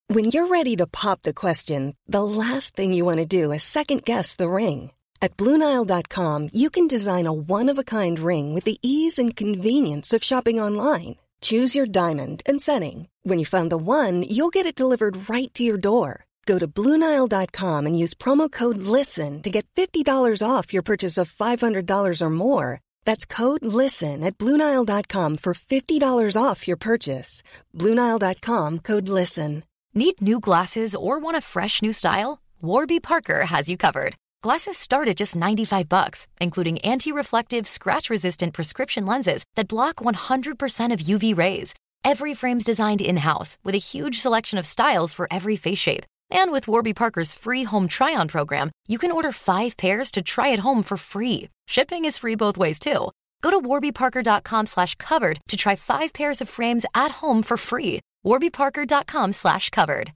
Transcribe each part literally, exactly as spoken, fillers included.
When you're ready to pop the question, the last thing you want to do is second-guess the ring. At Blue Nile dot com, you can design a one-of-a-kind ring with the ease and convenience of shopping online. Choose your diamond and setting. When you find the one, you'll get it delivered right to your door. Go to Blue Nile dot com and use promo code LISTEN to get fifty dollars off your purchase of five hundred dollars or more. That's code LISTEN at Blue Nile dot com for fifty dollars off your purchase. Blue Nile dot com, code LISTEN. Need new glasses or want a fresh new style? Warby Parker has you covered. Glasses start at just ninety-five bucks, including anti-reflective, scratch-resistant prescription lenses that block one hundred percent of U V rays. Every frame's designed in-house with a huge selection of styles for every face shape. And with Warby Parker's free home try-on program, you can order five pairs to try at home for free. Shipping is free both ways, too. Go to warby parker dot com slash covered to try five pairs of frames at home for free. warby parker dot com slash covered.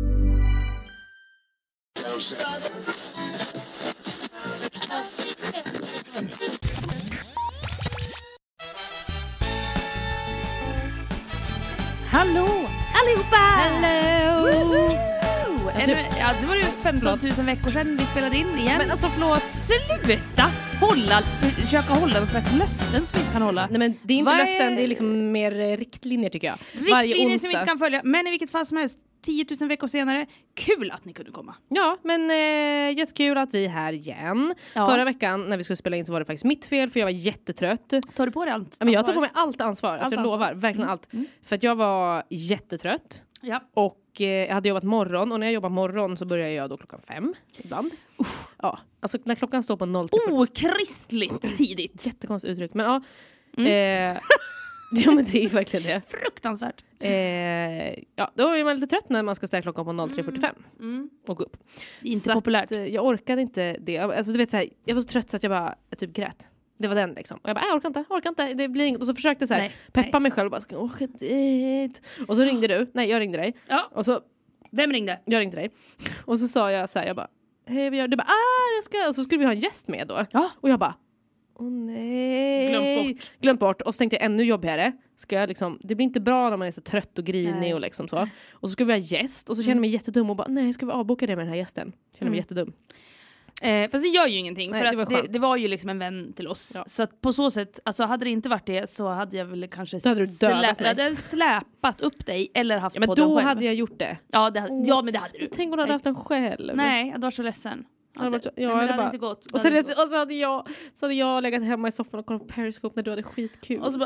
Hallå allihopa! Hello! Alltså, ja, det var ju femton tusen veckor sedan vi spelade in igen. Men alltså förlåt, sluta hålla, försöka hålla någon slags löften som vi inte kan hålla. Nej, men det är inte Vad löften, är... det är liksom mer riktlinjer tycker jag. Riktlinjer som vi inte kan följa, men i vilket fall som helst, tio tusen veckor senare, kul att ni kunde komma. Ja, men eh, jättekul att vi är här igen. Ja. Förra veckan när vi skulle spela in så var det faktiskt mitt fel, för jag var jättetrött. Tar du på dig allt? Ja, men jag tar på mig allt ansvar, alltså allt jag ansvar. lovar, verkligen mm. allt. Mm. För att jag var jättetrött. Ja. Och eh, jag hade jobbat morgon, och när jag jobbar morgon så börjar jag då klockan fem ibland. Uh. Ja, alltså när klockan står på noll till fyrtio. Okristligt tidigt. Jättekonstigt uttryck, men ja. Mm. Eh, ja, men det är verkligen det. Fruktansvärt. Eh, ja, då är man lite trött när man ska ställa klockan på noll tre fyrtiofem mm. och gå upp. Inte så populärt. Att, eh, jag orkade inte det. Alltså, du vet, så här, jag var så trött så att jag bara jag typ grät. Det var den liksom. Och jag bara, jag orkar inte, orkar inte. Det blir inget. Och så försökte jag så här, nej, peppa nej. mig själv och bara, ska jag åka dit? Och så ringde du. Nej, jag ringde dig. Ja. Och så, vem ringde? jag ringde dig. Och så sa jag så här, jag bara, hej vi gör. Du bara, ah, jag ska. Och så skulle vi ha en gäst med då. Ja. Och jag bara, åh nej. Glömt bort. Glömt bort. Och så tänkte jag ännu jobbigare. Ska jag liksom, det blir inte bra när man är så trött och grinig nej. Och liksom så. Och så ska vi ha gäst. Och så känner jag mig jättedum och bara, nej, ska vi avboka det med den här gästen? Känner mig mm. jättedum. Eh, fast det gör ju ingenting. Nej, för det, att var det, det var ju liksom en vän till oss. Ja. Så att på så sätt, alltså hade det inte varit det så hade jag väl kanske då hade du dödat slä, hade släpat upp dig eller haft ja, men podden då själv. hade jag gjort det. Ja, det hade, ja men det hade du. Tänk om du hade haft den själv. Nej, jag hade varit så ledsen. Hade varit så, ja, nej, men det hade bara, inte gått. Och, sen, och så hade jag så hade jag legat hemma i soffan och kollat på Periscope när du hade skitkul. Och så bara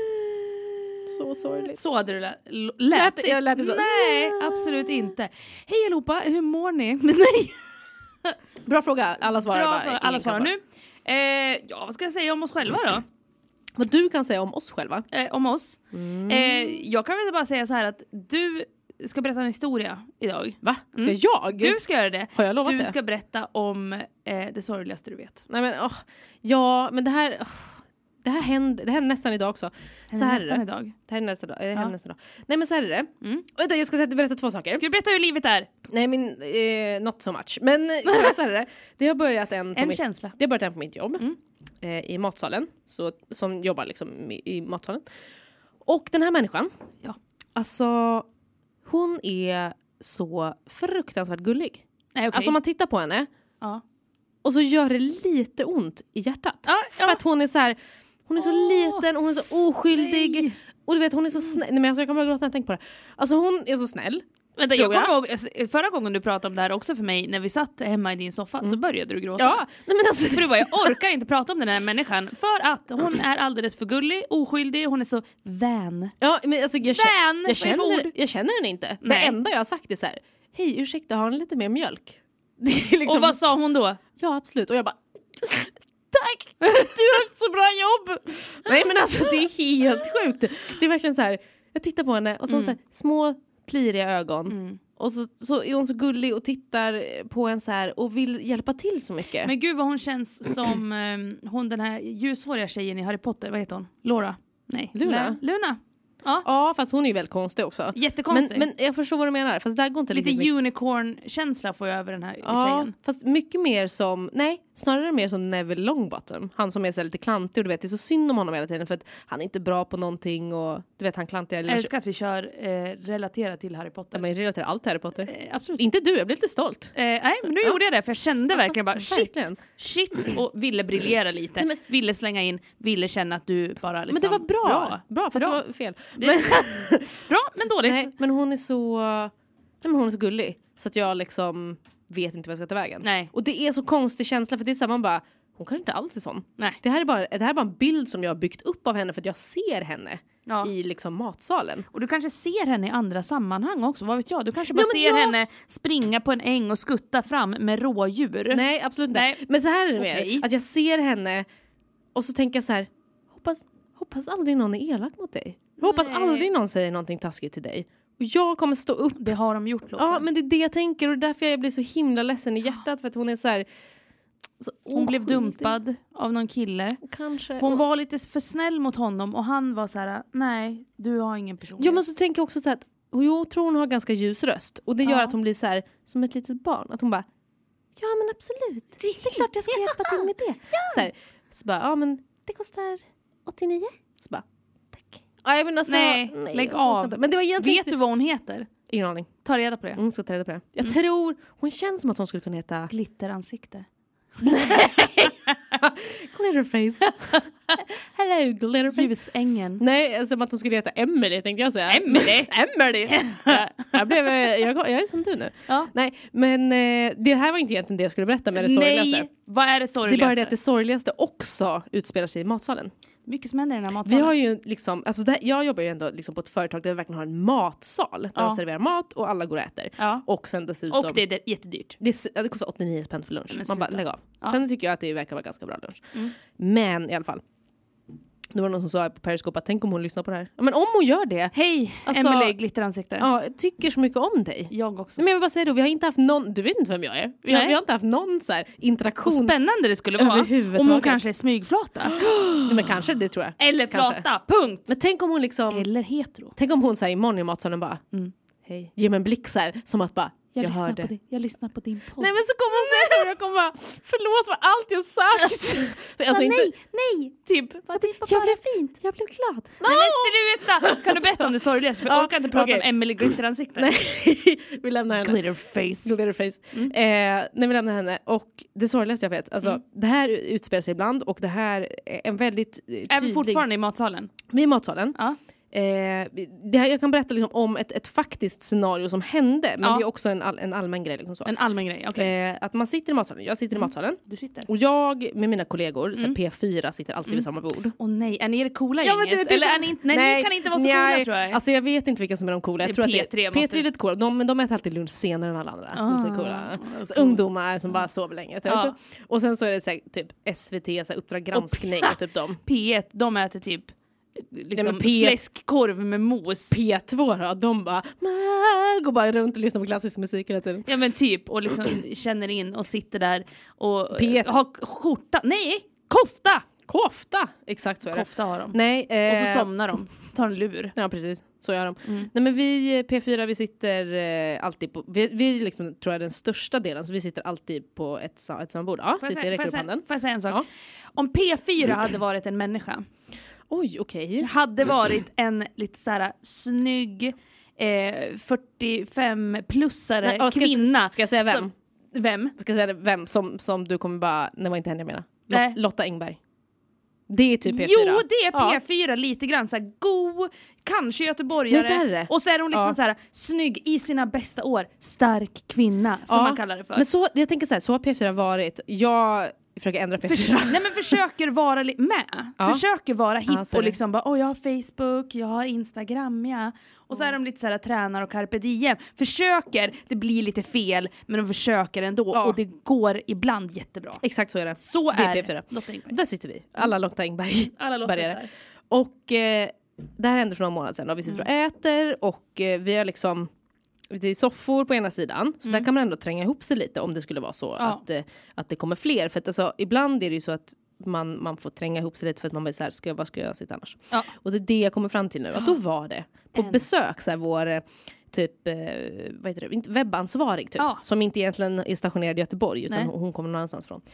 så sorgligt. Så hade du lä- lät, lät, jag lät det så. Nej, absolut inte. Hej allihopa, hur mår ni? Men nej. Bra fråga. Alla svarar Bra bara. fråga. Alla svarar nu. Eh, ja, vad ska jag säga om oss själva då? Vad du kan säga om oss själva? Eh, om oss. Mm. Eh, jag kan väl bara säga så här att du ska berätta en historia idag. Va? Ska mm. jag? Du ska göra det. Har jag lovat du det? Du ska berätta om eh, det sorgligaste du vet. Nej men, oh, ja, men det här... Oh, det här händer, det händer nästan idag också. Så här nästan är det. idag. Det här är nästan idag. Det ja. nästan idag. Nej men så här är det. Mm. Vänta, jag ska säga, berätta två saker. Ska du berätta hur livet är? Nej men, eh, not so much. Men så här är det. Det har börjat en... På en mitt, känsla. Det har börjat en på mitt jobb. Mm. Eh, I matsalen. Så, som jobbar liksom i, i matsalen. Och den här människan. Ja. Alltså, hon är så fruktansvärt gullig. Nej, okay. Alltså om man tittar på henne. Ja. Och så gör det lite ont i hjärtat. Ja, för ja. att hon är så här... Hon är så oh, liten och hon är så oskyldig. Nej. Och du vet, hon är så snäll. Nej, men alltså, jag kommer att gråta när jag tänker på det. Alltså hon är så snäll. Vänta, jag kommer ihåg, förra gången du pratade om det här också för mig, när vi satt hemma i din soffa, mm. så började du gråta. Ja, nej, men alltså... För du bara, jag orkar inte prata om den här människan. För att hon är alldeles för gullig, oskyldig, hon är så vän. Ja, men alltså, jag, vän, jag, känner, jag känner den inte. Nej. Det enda jag har sagt är så här: hej, ursäkta, har ni lite mer mjölk? Det är liksom... Och vad sa hon då? Ja, absolut. Och jag bara... Tack! Du har ett så bra jobb! Nej men alltså det är helt sjukt. Det är verkligen så här. Jag tittar på henne och så, mm. så här, små pliriga ögon. Mm. Och så, så är hon så gullig och tittar på en så här och vill hjälpa till så mycket. Men gud vad hon känns som um, hon den här ljushåriga tjejen i Harry Potter. Vad heter hon? Laura? Nej. Luna? L- Luna. Ja. ja, fast hon är ju väldigt konstig också. Jättekonstig. Men, men jag förstår vad du menar. Fast där går inte lite riktigt unicorn-känsla får jag över den här ja, tjejen. Fast mycket mer som, nej, snarare mer som Neville Longbottom. Han som är så lite klantig och du vet, det är så synd om honom hela tiden för att han är inte bra på någonting och du vet, han klantiga. Jag älskar att vi kör eh, relaterat till Harry Potter. Ja, men relaterar allt till Harry Potter. Eh, absolut. Inte du, jag blir lite stolt. Eh, nej, men nu ja. gjorde jag det för jag kände alltså, verkligen bara shit, verkligen. shit och ville briljera lite. Nej, men, ville slänga in, ville känna att du bara liksom... Men det var bra. Bra, bra fast bra. Det var fel. Det... Men... bra, men dåligt. Nej, men hon är så... Nej, men hon är så gullig. Så att jag liksom vet inte vad jag ska ta vägen. Nej. Och det är så konstig känsla för det är så man bara... Hon kanske inte alls är sån. Nej. Det här är bara, det här är bara en bild som jag har byggt upp av henne för att jag ser henne ja. i liksom matsalen. Och du kanske ser henne i andra sammanhang också, vad vet jag? Du kanske bara ja, ser jag... henne springa på en äng och skutta fram med rådjur. Nej, absolut inte. Nej. Men så här är det okay. mer. Att jag ser henne och så tänker jag så här, hoppas, hoppas aldrig någon är elak mot dig. Jag hoppas Nej. aldrig någon säger någonting taskigt till dig. Och jag kommer stå upp. Det har de gjort. Låten. Ja, men det är det jag tänker och därför jag blir så himla ledsen i hjärtat för att hon är så här... Så, hon oh, blev dumpad det. av någon kille. Kanske. Hon var lite för snäll mot honom och han var så här: nej, du har ingen personlighet. Ja, men så tänker jag också så här att jag tror hon har ganska ljus röst och det gör ja. att hon blir så här som ett litet barn att hon bara ja men absolut. Det är klart jag ska hjälpa till med det. Ja. Så här, så bara ja men det kostar åttionio. Så bara tack. Nej, men alltså, nej, nej, lägg av. Men det var egentligen vet du vad hon heter? Ingen aning. Ta reda på det. Hon ska ta reda på det. Jag mm. tror hon känns som att hon skulle kunna heta Glitteransikte. Glitterface. Hello, Glitterface. Ljusängen. Nej, som att hon skulle heta Emily tänkte jag säga. Emily? Emily. jag, jag, blev, jag, jag är som du nu. Ja. Nej, men eh, det här var inte egentligen det jag skulle berätta med det sorgligaste. Nej, vad är det sorgligaste? Det är bara det att det sorgligaste också utspelar sig i matsalen. Mycket som händer i den här matsalen. Vi har ju liksom, alltså det, jag jobbar ju ändå liksom på ett företag där vi verkligen har en matsal. Där ja. de serverar mat och alla går och äter. Ja. Och sen dessutom... Och det är det, jättedyrt. Det, det kostar åttionio spänn för lunch. Man bara lägger av. Ja. Sen tycker jag att det verkar vara ganska bra lunch. Mm. Men i alla fall. Det var någon som sa på Periscope att tänk om hon lyssnar på det här. Men om hon gör det. Hej, alltså, Emily Glitteransikte. Ja, jag tycker så mycket om dig. Jag också. Men jag vill bara säga då, vi har inte haft någon, du vet inte vem jag är. Vi, har, vi har inte haft någon så här interaktion. Och spännande det skulle vara. Om hon kanske är smygflata. Ja, men kanske, det tror jag. Eller flata, kanske. Punkt. Men tänk om hon liksom... Eller hetero. Tänk om hon så här imorgon i matsalen bara, mm. hej, ge mig en blick så här, som att bara, jag, jag lyssnar hörde. På det. Jag lyssnar på din podd. Nej men så kommer hon säga så, jag kommer bara, förlåt för allt jag sagt. alltså, inte, nej, nej. Typ, vad det var jag bara blev fint. Jag blev glad. No! Nej men sluta! Kan du berätta om det sorgligaste? För jag orkar inte prata okay. om Emily Glitteransikte. Nej, vi lämnar henne. Glitterface. Glitterface. Mm. Eh, nej, vi lämnar henne. Och det sorgligaste jag vet, alltså mm. det här utspelar sig ibland och det här är en väldigt tydlig... Är vi fortfarande i matsalen? Vi är i matsalen. Ja. Eh, det här, jag kan berätta liksom om ett, ett faktiskt scenario som hände, men ja. det är också en, all, en allmän grej liksom så. En allmän grej, okej. Okay. Eh, att man sitter i matsalen, jag sitter mm. i matsalen. Du sitter. Och jag med mina kollegor, mm. så P fyra sitter alltid mm. vid samma bord. Åh nej, är ni det coola ja, gänget? Det, Eller är ni inte, nej, nej, ni kan inte vara så nej, coola tror jag. Alltså jag vet inte vilka som är de coola. Jag det tror P tre, att det är, måste... P tre är lite coola, de, men de äter alltid lunch senare än alla andra. Ah, de är coola. Alltså, ungdomar som bara sover länge. Typ. Ja. Och sen så är det så här, typ S V T, så här, Uppdrag granskning. Och, typ de. P ett, de äter typ liksom nej, P- fläskkorv med mos. P två då, de bara går bara runt och lyssnar på klassisk musik hela tiden. Ja men typ, och liksom känner in och sitter där och P ett. har skjorta, nej, kofta! Kofta, exakt så är det. Kofta har de. Nej, eh... och så somnar de, tar en lur. Ja precis, så gör de. Mm. Nej men vi P fyra, vi sitter eh, alltid på, vi, vi liksom tror jag den största delen, så vi sitter alltid på ett, ett samma bord. Ja, får, jag säga, får, jag säga, får jag säga en sak? Ja. Om P fyra hade varit en människa, oj okej, okay. hade varit en lite såhär snygg eh, fyrtiofem-plussare Nej, ska kvinna. Jag, ska jag säga vem? Som, vem? Ska jag säga vem som, som du kommer bara, det var inte henne jag menar. Lot, Nej. Lotta Engberg. Det är typ P fyra. Jo, det är P fyra ja. Lite grann så här god, kanske göteborgare. Och så är hon liksom ja. så här snygg i sina bästa år, stark kvinna som ja. man kallar det för. Men så jag tänker så här, så har P fyra varit. Jag försöker ändra P fyra. Förs- nej men försöker vara li- med. Ja. Försöker vara hipp ja, och liksom bara, åh jag har Facebook, jag har Instagram, ja. Och så är de lite så här tränar och carpe diem. Försöker, det blir lite fel, men de försöker ändå. Ja. Och det går ibland jättebra. Exakt så är det. Så det är P fyra. Lotta Engberg. Där sitter vi. Alla Lotta Engberg. Alla Lotta Engberg. Och eh, det här hände för några månader sedan. Och vi sitter mm. och äter och eh, vi har liksom... Det är soffor på ena sidan. Så mm. där kan man ändå tränga ihop sig lite om det skulle vara så ja. att, eh, att det kommer fler. För att alltså, ibland är det ju så att man, man får tränga ihop sig lite för att man blir så här, ska, vad ska jag sitta annars? Ja. Och det är det jag kommer fram till nu. Att då var det på En. besök så här, vår typ, eh, vad heter det, webbansvarig typ. Ja. Som inte egentligen är stationerad i Göteborg utan Nej. hon, hon kommer någon annanstans från.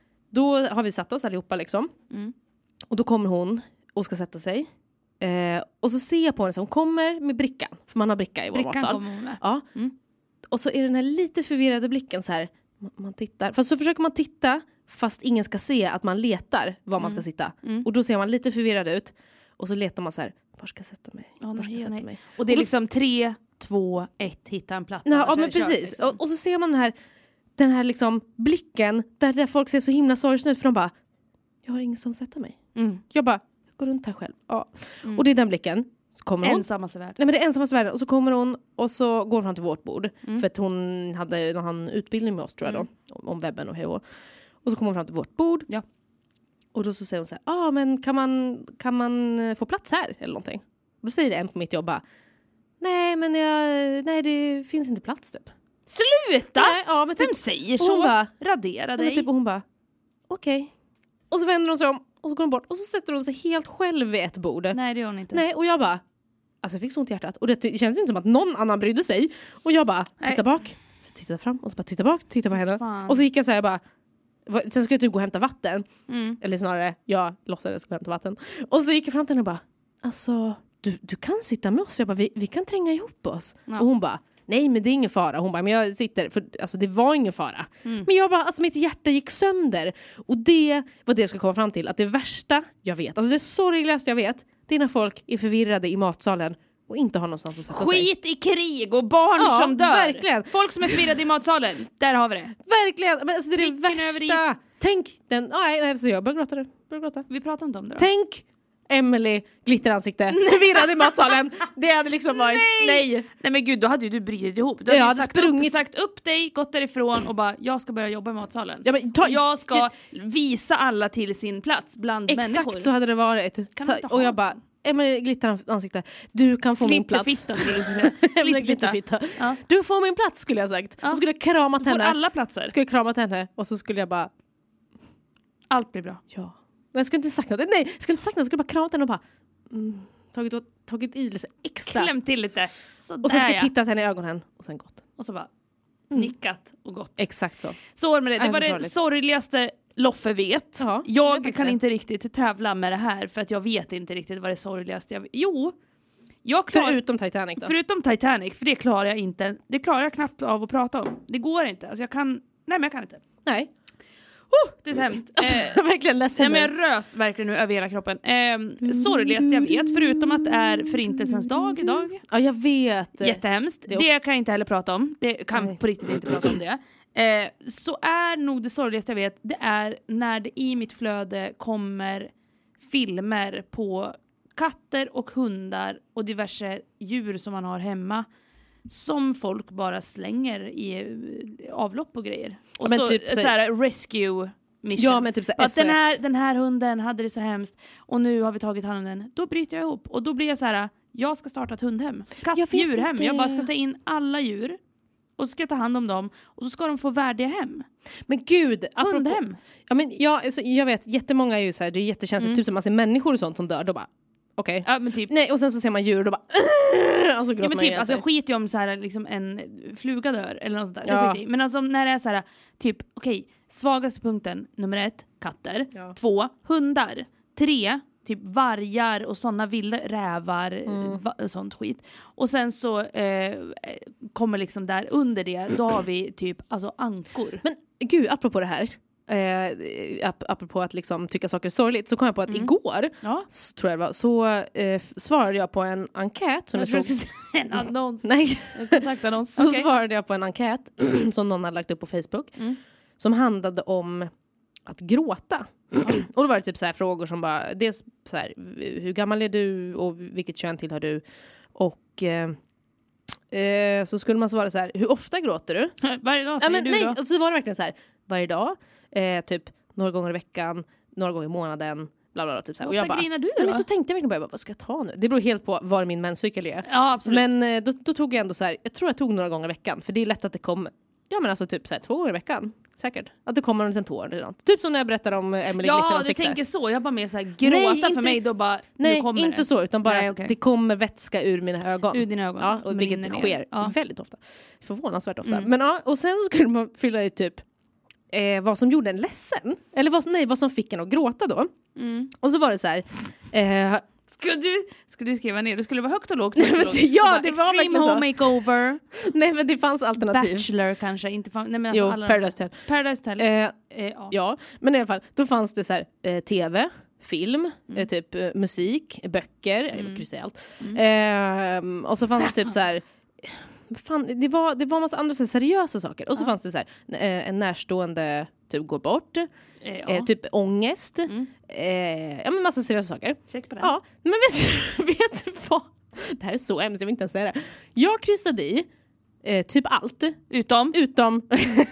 Då har vi satt oss allihopa liksom. Mm. Och då kommer hon och ska sätta sig. Eh, och så ser jag på henne som kommer med brickan. För man har bricka i vår Brickan matsal. kommer hon med. Ja. Mm. Och så är den här lite förvirrade blicken så här. Man, man tittar. Fast så försöker man titta fast ingen ska se att man letar var man ska sitta. Mm. Och då ser man lite förvirrad ut. Och så letar man så här. Var ska jag sätta mig? Ja, Var ska nej, jag sätta nej. mig? Och det är Och då- liksom tre, två, ett, hitta en plats. Ja, annars ja är men det kört, precis. liksom. Och, och så ser man den här, den här liksom blicken där, där folk ser så himla sorgsna ut. För de bara, jag har ingenstans att sätta mig. Mm. Jag bara, jag går runt här själv. Ja. Mm. Och det är den blicken. Så kommer hon. Ensammaste värld. Nej men det är ensammaste världen. Och så kommer hon och så går hon fram till vårt bord. Mm. För att hon hade någon utbildning med oss tror jag då. Om, om webben och hej och. Och så kommer hon fram till vårt bord. Ja. Och då så säger hon så här, ja ah, men kan man, kan man eh, få plats här eller någonting? Och då säger en på mitt jobb bara, nej men jag, nej det finns inte plats typ. Sluta! Nej, ja, men typ, Vem säger och så? hon bara, Radera ja, dig. men typ, och hon bara, okej. Okay. Och så vänder hon sig om och så går hon bort. Och så sätter hon sig helt själv vid ett bord. Nej, det gör hon inte. Nej, och jag bara, alltså jag fick så ont i hjärtat. Och det känns inte som att någon annan brydde sig. Och jag bara, titta Nej. bak. Så titta fram och så bara titta bak, titta på henne. Fan. Och så gick jag så här bara, va- sen skulle jag typ gå och hämta vatten. Mm. Eller snarare, jag låtsades gå och hämta vatten. Och så gick jag fram till henne och bara, alltså du, du kan sitta med oss. Jag bara, vi, vi kan tränga ihop oss. Ja. Och hon bara, nej men det är ingen fara. Hon bara, men jag sitter, för alltså det var ingen fara. Mm. Men jag bara, alltså mitt hjärta gick sönder. Och det var det jag skulle komma fram till. Att det värsta jag vet, alltså det sorgligaste jag vet, det är när folk är förvirrade i matsalen och inte har någonstans att sätta sig. Skit i krig och barn Ja, som dör. verkligen. Folk som är förvirrade i matsalen. Där har vi det. Verkligen, men alltså det är det Pricken över värsta. Tänk den, nej, nej så jag börjar gråta, börjar gråta. Vi pratar inte om det då. Tänk Emily glitteransikte förvirrad i matsalen. Det hade liksom varit Nej. nej. Nej men gud, då hade ju du brytt ihop. Du Jag hade, hade ju sagt, sprungit. upp, sagt upp dig, gått därifrån och bara, jag ska börja jobba i matsalen. Ja, men ta, jag ska visa alla till sin plats bland exakt människor. så hade det varit. Kan Så, du inte ha och jag en bara, sån? Emily glitteransikte, du kan få min plats. Glitterfitta skulle du säga. Emily Glitterfitta. glitterfitta. Ja. Du får min plats skulle jag sagt. Ja. Och skulle jag kramat Du får henne. alla platser. Skulle jag kramat henne och så skulle jag bara, Allt blir bra. ja. Men jag skulle inte sagt något. Nej, jag skulle inte sagt något. Jag skulle bara kramat henne och bara mm, tagit, tagit i lite extra. Kläm till lite. Sådär, Och sen ska ja. jag titta henne i ögonen och sen gått. Och så bara Mm. nickat och gått. Exakt så. Så med det. Det Alltså, var det sorgligt. sorgligaste Loffe vet. Ja, det är jag faktiskt kan det. inte riktigt tävla med det här för att jag vet inte riktigt vad det sorgligaste jag vet. Jo, jag klar... Förutom Titanic då. förutom Titanic, för det klarar jag inte. Det klarar jag knappt av att prata om. Det går inte. Alltså jag kan... Nej men jag kan inte. Nej. Oh, det är så hemskt. Alltså, Eh, jag är verkligen ledsen. Nej, men jag rös verkligen nu över hela kroppen. Eh, sorgligaste jag vet, förutom att det är förintelsens dag idag. Ja, jag vet. Jättehemskt. Det Det, också. kan jag inte heller prata om. Det kan Nej. på riktigt inte prata om det. Eh, så är nog det sorgligaste jag vet, det är när det i mitt flöde kommer filmer på katter och hundar och diverse djur som man har hemma som folk bara slänger i eh, avlopp och grejer. Och Ja, men så, typ så- så här, rescue mission. Ja, men typ så att S O S. den här, den här hunden hade det så hemskt och nu har vi tagit hand om den. Då bryter jag ihop och då blir jag så här: jag ska starta ett hundhem. Jag vet Kattdjurhem. inte. Jag bara ska ta in alla djur och så ska jag ta hand om dem och så ska de få värdiga hem. Men gud, apropå, Hundhem. ja, men jag, alltså, jag vet, jättemånga är ju så här, det är jättekänsligt, Mm. typ som man ser människor och sånt som dör, då bara, okej. Ja men typ. Nej, och sen så ser man djur och då bara, och så gråter Ja, men man typ, ihjäl alltså sig. jag skiter ju om så här, liksom en fluga dör eller något sånt där. Det Ja. skiter jag i. Men alltså när det är så här, typ, okej, svagaste punkten, nummer ett, katter. Ja. Två, hundar. Tre, typ vargar och sådana vilda rävar, Mm. va- sånt skit. Och sen så eh, kommer liksom där under det, då har vi typ alltså ankor. Men gud, apropå det här, eh, ap- apropå att liksom tycka saker är sorgligt, så kom jag på att Mm. igår, Ja. så, tror jag det var, så eh, f- svarade jag på en enkät som jag Jag såg. såg en annons. Nej, En kontaktannons. så Okej. svarade jag på en enkät som någon hade lagt upp på Facebook, Mm. som handlade om att gråta. Och då var det typ så här frågor som bara, dels så här, hur gammal är du och vilket kön tillhör du? Och eh, eh, så skulle man svara så här, hur ofta gråter du? Varje dag Ja, säger men du nej, då. och så var det verkligen så här, varje dag, eh, typ några gånger i veckan, några gånger i månaden, bla bla bla, typ så här. Hur Och jag ofta bara, grinar du ja, då? men så tänkte jag verkligen bara, jag bara, vad ska jag ta nu? Det beror helt på var min menscykel är. Ja absolut. Men eh, då, då tog jag ändå så här, jag tror jag tog några gånger i veckan, för det är lätt att det kommer, ja men alltså typ så här, två gånger i veckan. Säkert. Att det kommer en liten tår eller något. Typ som när jag berättar om Emily Ja, Glitter du ansikte. tänker så. Jag bara mer så här, gråta Nej, för inte- mig då bara, Nej, nu kommer inte det. så, utan bara Nej, att okej. det kommer vätska ur mina ögon. Ur dina ögon. Ja, och De vilket rinner ner. sker Ja. väldigt ofta. Förvånansvärt ofta. Mm. Men ja, och sen så skulle man fylla i typ eh, vad som gjorde en ledsen. Eller vad, nej, vad som fick en att gråta då. Mm. Och så var det så här... Eh, Ska du, ska du skriva ner? Du skulle vara högt och lågt. Högt och lågt. Ja, Bara, det var Extreme verkligen så. Home Makeover. nej, men det fanns alternativ. Bachelor kanske. Inte fan, nej, men alltså Jo, alla Paradise Hotel. Paradise Hotel. Eh, Eh, ja. ja, men i alla fall, då fanns det så här eh, tv, film, Mm. eh, typ eh, musik, böcker, Mm. mm. kryssa i allt. Mm. Eh, och så fanns det typ så här... Fan, det var det var en massa andra så här, seriösa saker. Och så Ja. fanns det så här eh, en närstående typ går bort, Eh, ja. eh, typ ångest, Mm. eh, ja men massa seriösa saker. Check på det. Ja, men vet, vet du vad? Det här är så hemskt, jag vill inte ens säga det. Jag kryssade i eh, typ allt. Utom? Utom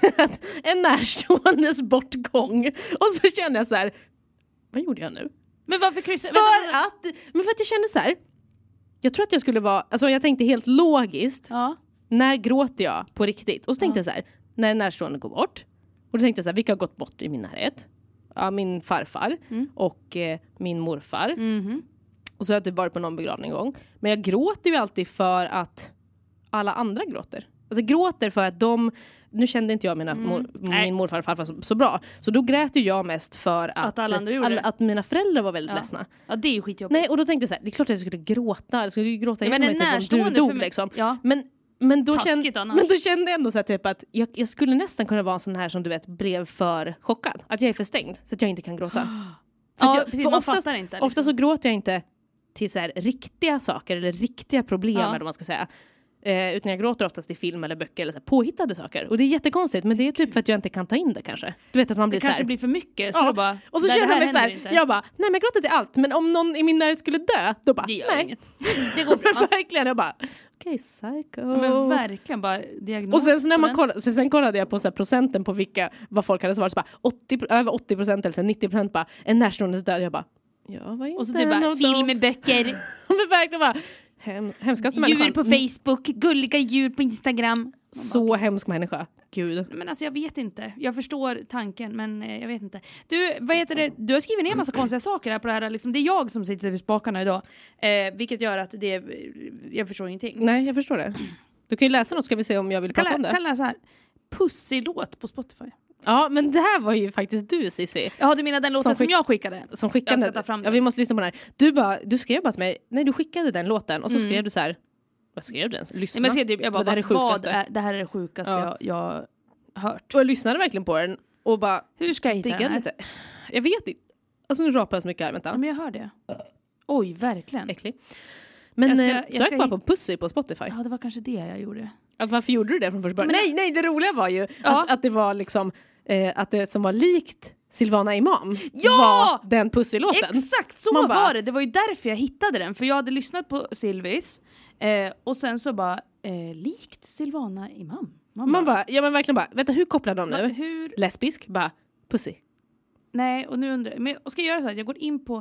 en närståendes bortgång. Och så kände jag så här, vad gjorde jag nu? Men varför kryssar... För att, men för att jag kände så här, jag tror att jag skulle vara, alltså jag tänkte helt logiskt, Ja. när gråter jag på riktigt? Och så tänkte jag så här, när en närstående går bort. Och då tänkte jag så här, vilka har gått bort i min närhet? Ja, min farfar Mm. och eh, min morfar. Mhm. Och så har jag typ varit på någon begravning en gång. Men jag gråter ju alltid för att alla andra gråter. Alltså gråter för att de... Nu kände inte jag mina Mm. mor, Nej. min morfar och farfar så, så bra. Så då grät ju jag mest för att, Att alla andra gjorde alla- det. att mina föräldrar var väldigt Ja. ledsna. Ja, det är ju skitjobbigt. Nej, och då tänkte jag så här, det är klart att jag skulle gråta. Jag skulle ju gråta Ja, igen men mig en typ om närstående du dog för mig- liksom. Ja. Men, men, då Taskigt kände, annars. men då kände jag ändå så här, typ att jag, jag skulle nästan kunna vara en sån här som du vet blev för chockad. Att jag är för stängd så att jag inte kan gråta. För Ja, att jag, precis, för man oftast, fattar inte. Liksom. ofta så gråter jag inte till så här riktiga saker eller riktiga problem Ja. eller vad man ska säga. Eh, utan jag gråter oftast i film eller böcker eller så här påhittade saker. Och det är jättekonstigt, men det är typ för att jag inte kan ta in det kanske. Du vet att man blir Det så här, kanske blir för mycket. Så Ja, då bara, och så "Nej, känner det jag mig så händer här, inte." jag bara, nej men jag gråter till allt. Men om någon i min närhet skulle dö, då bara, Det gör nej. inget. Det går bra. Verkligen, jag bara, okej, okay, psycho. Ja, men verkligen bara diagnos. Och sen så när på man den. kollade, för sen kollade jag på så här procenten på vilka, vad folk hade svarat, så bara åttio, över åttio procent eller så här nittio procent bara, en närståendes död. Jag bara, ja, vad är inte Och så du en bara, av film, dem? böcker, Men verkligen bara, hem, hemskaste djur människan. på Facebook, gulliga djur på Instagram. Så hemsk människa, gud. Men alltså jag vet inte. Jag förstår tanken, men eh, jag vet inte. Du, vad heter det? Du har skrivit ner en massa konstiga saker här på det här. Liksom, det är jag som sitter vid spakarna idag. Eh, vilket gör att det, jag förstår ingenting. Nej, jag förstår det. Du kan ju läsa något, ska vi se om jag vill Kan, prata om lä- det. kan läsa här. Pussy-låt på Spotify. Ja, men det här var ju faktiskt du, Cissi. Jaha, du menar den låten som, skick- jag skickade? Som skickade. Jag ska ta fram Ja, den. vi måste lyssna på den här. Du, bara, du skrev bara till mig, nej du skickade den låten och så Mm. skrev du så här. Vad skrev du ens? Lyssna. Nej, men jag, skrev typ, jag bara, det här är vad, vad sjukaste. är, det här är det sjukaste Ja. jag, jag hört. Och jag lyssnade verkligen på den och bara Hur ska jag hitta den diggade här? lite. Jag vet inte. Alltså nu rapar jag så mycket här, vänta. Ja, men jag hör det. Oj, verkligen. Äcklig. Men Jag ska- eh, jag sök ska bara hit- på Pussy på Spotify. Ja, det var kanske det jag gjorde. Att varför gjorde du det från första början? Men- Nej, nej, det roliga var ju Ja. att, att det var liksom eh, att det som var likt Silvana Imam Ja! var den Pussy-låten. Exakt så Man bara- var det. Det var ju därför jag hittade den. För jag hade lyssnat på Silvis. Eh, och sen så bara, eh, likt Silvana Imam. Man bara, ja men verkligen bara, vänta hur kopplar de Va, nu? hur? Lesbisk, bara Pussy. Nej, och nu undrar jag. Men jag ska göra så här, jag går in på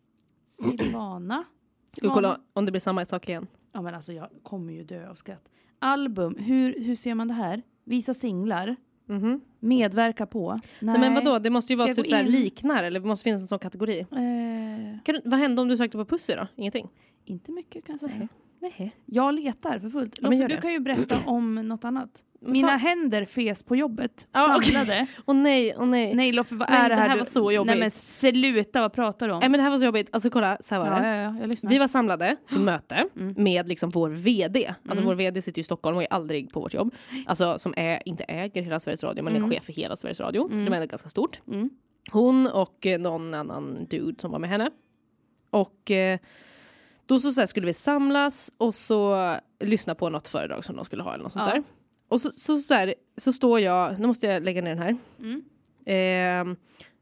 Silvana. Ska vi kolla om det blir samma sak igen? Ja, men alltså jag kommer ju dö av skratt. Album, hur, hur ser man det här? Visa singlar. Mhm. Medverka på. Nej, Nej men vadå, det måste ju Ska vara jag typ gå så här in? liknar eller det måste finnas en sån kategori. Eh, Kan du, vad hände om du sökte på Pussy då? Ingenting? inte mycket kan jag säga. Nej. Nej. Jag letar för fullt. Ja, men Loffe, gör du det. kan ju berätta om något annat. Men Mina ta- händer fes på jobbet. Ja, okej. Samlade. Åh nej, åh nej. Nej Loffe, vad Nej, är det det här? här du... var så jobbigt. Nej men sluta, vad pratar du om? Nej men det här var så jobbigt. Alltså kolla, så här var ja, det. ja, ja, jag lyssnar. Vi var samlade till möte Mm. med liksom vår vd. Alltså Mm. vår vd sitter ju i Stockholm och är aldrig på vårt jobb. Alltså som är, inte äger hela Sveriges Radio men Mm. är chef för hela Sveriges Radio. Så Mm. det är ganska stort. Mm. Hon och eh, någon annan dude som var med henne. Och eh, då så, så här, skulle vi samlas och så lyssna på något föredrag som de skulle ha eller något sånt Ja. där. Och så, så, så, här, så står jag, nu måste jag lägga ner den här. Mm. Eh,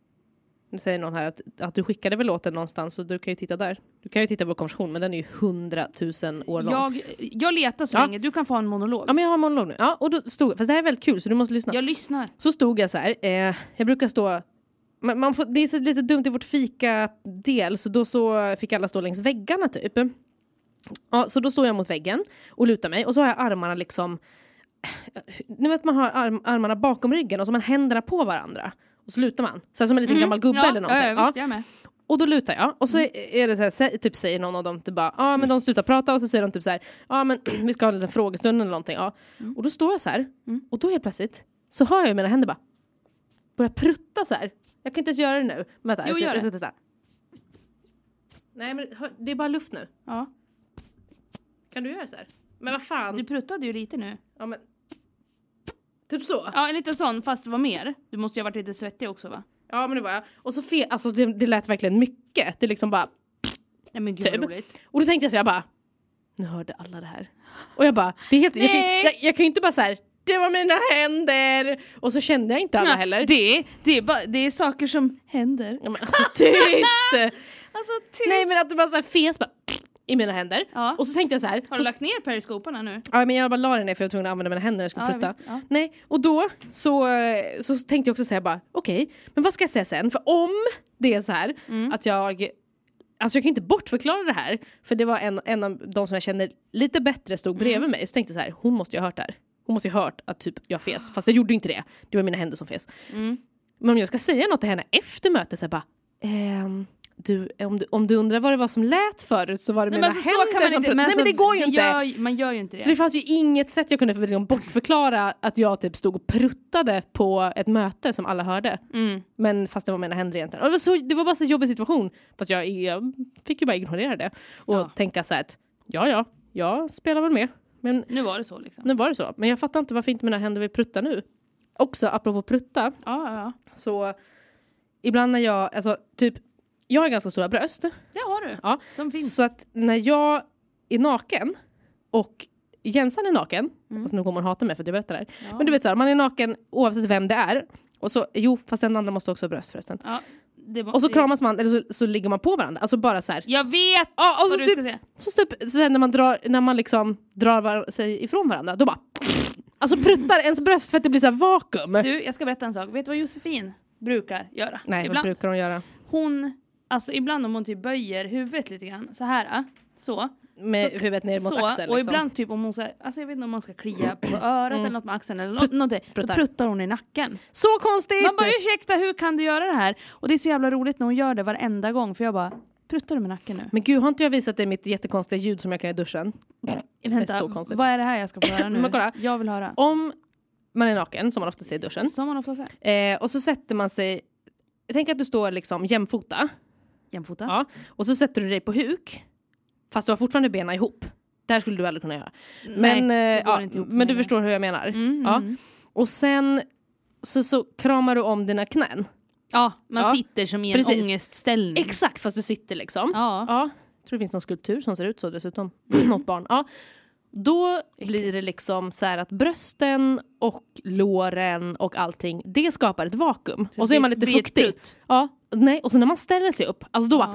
nu säger någon här att, att du skickade väl låten någonstans så du kan ju titta där. Du kan ju titta på vår konversation men den är ju hundratusen år lång. Jag, jag letar så Ja. länge, du kan få en monolog. Ja men jag har en monolog nu. Ja, och då stod, fast det här är väldigt kul så du måste lyssna. Jag lyssnar. Så stod jag så här, eh, jag brukar stå, man, man får, det är så lite dumt i vårt fika-del så då så fick alla stå längs väggarna typ. Ja, så då står jag mot väggen och lutar mig och så har jag armarna liksom nu vet man har arm, armarna bakom ryggen och så har man händerna på varandra. Och så lutar man. Så som en liten mm. gammal gubbe ja, eller någonting. Ja, ja, visst, jag med. Och då lutar jag. Och så är det så här, typ säger någon av dem typ bara, ja ah, men de slutar prata och så säger de typ så här, ja ah, men vi ska ha en liten frågestund eller någonting. Ja. Mm. Och då står jag så här. Mm. Och då helt plötsligt så hör jag mina händer bara börja prutta så här. Jag kan inte ens göra det nu. Vänta, jo, jag ska, jag ska testa. Nej, men det är bara luft nu. Ja. Kan du göra så här? Men vad fan? Du pruttade ju lite nu. Ja, men typ så. Ja, en liten sån, fast det var mer. Du måste ju ha varit lite svettig också, va? Ja, men det var jag. Och så fe- alltså det, det lät verkligen mycket. Det liksom bara nej, men gud typ. vad roligt. Och då tänkte jag så jag bara nu hörde alla det här. Och jag bara det är helt jag kan, jag, jag kan ju inte bara så här det var mina händer och så kände jag inte alla ja, heller. Det det är bara det är saker som händer. Ja, men alltså tyst. alltså tyst. Nej, men att det bara så här fes bara i mina händer. Ja. Och så tänkte jag så här. Har du lagt ner periskoparna nu? Ja, men jag bara la den ner för jag var tvungen att använda mina händer när jag skulle ja, prutta. Ja. Nej, och då så, så tänkte jag också säga bara okej, okay, men vad ska jag säga sen? För om det är så här mm. att jag alltså jag kan inte bortförklara det här. För det var en, en av de som jag känner lite bättre stod bredvid mm. mig. Så tänkte jag så här, hon måste ju ha hört det här. Hon måste ju ha hört att typ jag fes. Fast jag gjorde inte det. Det var mina händer som fes. Mm. Men om jag ska säga något till henne efter mötet så här bara ehm Du, om, du, om du undrar vad det var som lät förut så var det nej, mina alltså, händer kan man som inte, men nej alltså, men det går ju det inte gör, man gör ju inte det. Så det fanns ju inget sätt jag kunde liksom bortförklara att jag typ stod och pruttade på ett möte som alla hörde. Mm. Men fast det var mina händer egentligen. Och det, var så, det var bara så jobbig situation. Fast jag, jag fick ju bara ignorera det. Och ja. tänka så här att ja ja, jag spelar väl med. Men nu var det så liksom. Nu var det så. Men jag fattar inte varför inte mina händer vill prutta nu. Också apropå prutta. Ja, ja, ja. Så ibland när jag, alltså typ jag har ganska stora bröst. Det har du. Ja. De finns. Så att när jag är naken och Jensan är naken. Mm. Alltså nu kommer hon hata mig för att jag berättar det här. Ja. Men du vet så här, man är naken oavsett vem det är. Och så, jo, fast den andra måste också ha bröst förresten. Ja, det var, och så kramas man, eller så, så ligger man på varandra. Alltså bara så här. Jag vet ja, och vad så du typ, ska säga. Så typ så här, när man drar, när man liksom drar var, sig ifrån varandra, då bara alltså pruttar ens bröst för att det blir så här vakuum. Du, jag ska berätta en sak. Vet du vad Josefin brukar göra? Nej, ibland. Vad brukar hon göra? Hon, alltså ibland om hon typ böjer huvudet lite grann, så här, så. Med så, huvudet ner mot så, axeln. Och liksom. ibland typ om hon säger, alltså jag vet inte om man ska klia på örat mm. eller något med axeln eller Prut, något, något pruttar. Då pruttar hon i nacken. Så konstigt! Man bara, ursäkta, hur kan du göra det här? Och det är så jävla roligt när hon gör det varenda gång, för jag bara, pruttar du med nacken nu? Men gud, har inte jag visat dig mitt jättekonstiga ljud som jag kan göra i duschen? Vänta, är så konstigt. Vad är det här jag ska få höra nu? Men kolla, jag vill höra. Om man är naken, som man ofta säger i duschen. Som man ofta säger. Eh, och så sätter man sig, jag tänker att du står liksom jämfota. Jämfota? Ja. Och så sätter du dig på huk. Fast du har fortfarande benen ihop. Det här skulle du aldrig kunna göra. Men, Nej, eh, ja, men du förstår hur jag menar. Mm, ja. mm. Och sen så, så kramar du om dina knän. Ja, man ja. sitter som i en Precis. ångestställning. Exakt, fast du sitter liksom. Ja. ja. Jag tror det finns någon skulptur som ser ut så dessutom. Något barn. Ja. Då blir det liksom så här att brösten och låren och allting, det skapar ett vakuum. Så och så är man lite fuktig. Ja, nej. Och så när man ställer sig upp, alltså då bara...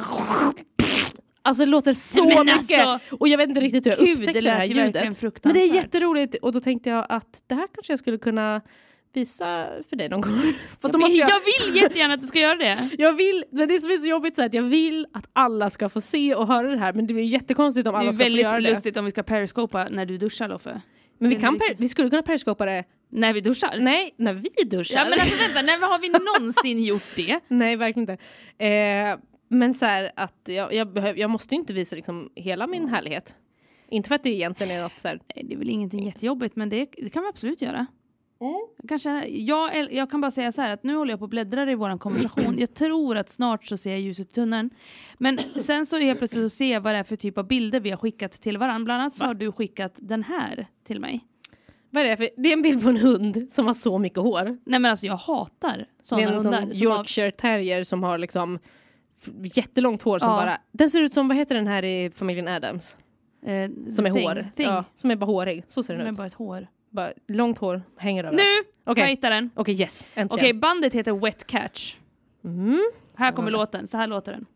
Alltså det låter så men mycket. Alltså, och jag vet inte riktigt hur jag Gud, upptäckte det, det här ljudet. Men det är jätteroligt. Och då tänkte jag att det här kanske jag skulle kunna visa för dig någon gång. För jag, då måste vill, jag... jag vill jättegärna att du ska göra det. Jag vill, men det som är så jobbigt så att jag vill att alla ska få se och höra det här. Men det blir jättekonstigt om alla ska få göra det. Det är väldigt lustigt om vi ska periskopa när du duschar, Loffe. Men vi, kan per, vi skulle kunna periskopa det. När vi duschar? Nej, när vi duschar. Ja, men alltså vänta, när har vi någonsin gjort det? Nej, verkligen inte. Eh, men så här att jag, jag, behöv, jag måste inte visa liksom hela min härlighet. Inte för att det egentligen är något så här... Nej, det är väl ingenting jättejobbigt, men det, det kan vi absolut göra. Mm. Kanske, jag, jag kan bara säga så här att nu håller jag på att bläddra i våran konversation. Jag tror att snart så ser jag ljuset i tunneln. Men sen så helt plötsligt så ser jag vad det är för typ av bilder vi har skickat till varandra. Bland annat så har du skickat den här till mig. Vad är det för? Det är en bild på en hund som har så mycket hår. Nej, men alltså jag hatar sådana hundar. Det är en Yorkshire terrier som har liksom jättelångt hår som ja. bara... Den ser ut som, vad heter den här i familjen Adams? Eh, som är thing, hår. Thing. Ja, som är bara hårig. Så ser den som ut. är bara ett hår. Bara långt hår hänger över. Nu! Okay. Jag hittar den. Okej, okay, yes. Okej, okay, bandet heter Wet Catch. Mm. Här kommer mm. låten. Så här låter den.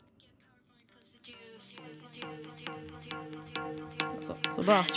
Så, så bra.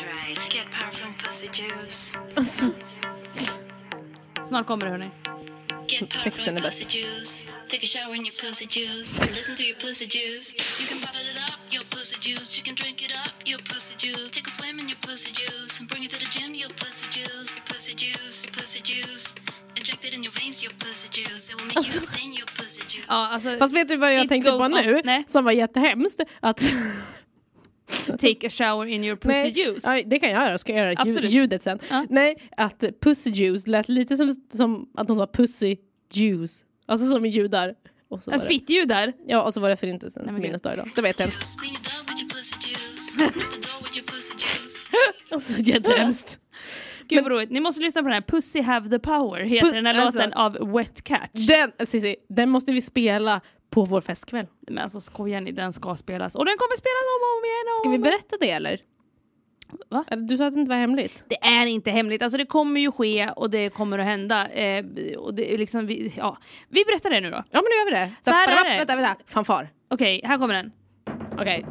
Alltså. Snart kommer det, hörni. Texten är bäst. Take a shower in your pussy juice. Listen to your pussy juice. You can bottle it up, your pussy pussy juice. You can drink it up, your pussy juice. Take a swim in your pussy juice and bring it to the gym, your pussy juice. Pussy juice, pussy juice. Inject it in your veins, your pussy juice. It will make you insane, your pussy juice. Ja, alltså, fast vet du vad jag tänkte på nu? On, som var jättehemskt? Att take a shower in your pussy nej, juice. Ja, det kan jag göra, jag ska göra Absolut. ljudet sen. Ja. Nej, att pussy juice lät lite som, som att de sa pussy juice. Alltså som i judar. Och så En var det- fitt-ljud där. Ja, och så var det förintelsens men minnesdag idag. Det vet jag inte. Clean your dog with your pussy juice. Open the door with your pussy juice. Alltså jättehemskt. Gud vad roligt. Ni måste lyssna på den här Pussy Have the Power heter Pu- den här alltså- låten av Wet Catch. Den, Cici, den måste vi spela på vår festkväll. Men alltså skojar ni, den ska spelas. Och den kommer spelas om och om igen. Och Ska vi om. berätta det eller? Va? Eller du sa att det inte var hemligt. Det är inte hemligt. Alltså det kommer ju ske och det kommer att hända. Eh, och det är liksom, vi, ja. vi berättar det nu då. Ja, men nu gör vi det. Så här är det. Vänta, vänta. Fanfar. Okej, här kommer den. Okej.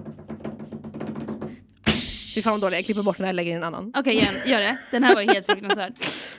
Fy fan vad dålig. Jag klipper bort den här och lägger in en annan. Okej igen, gör det. Den här var ju helt fruktansvärd.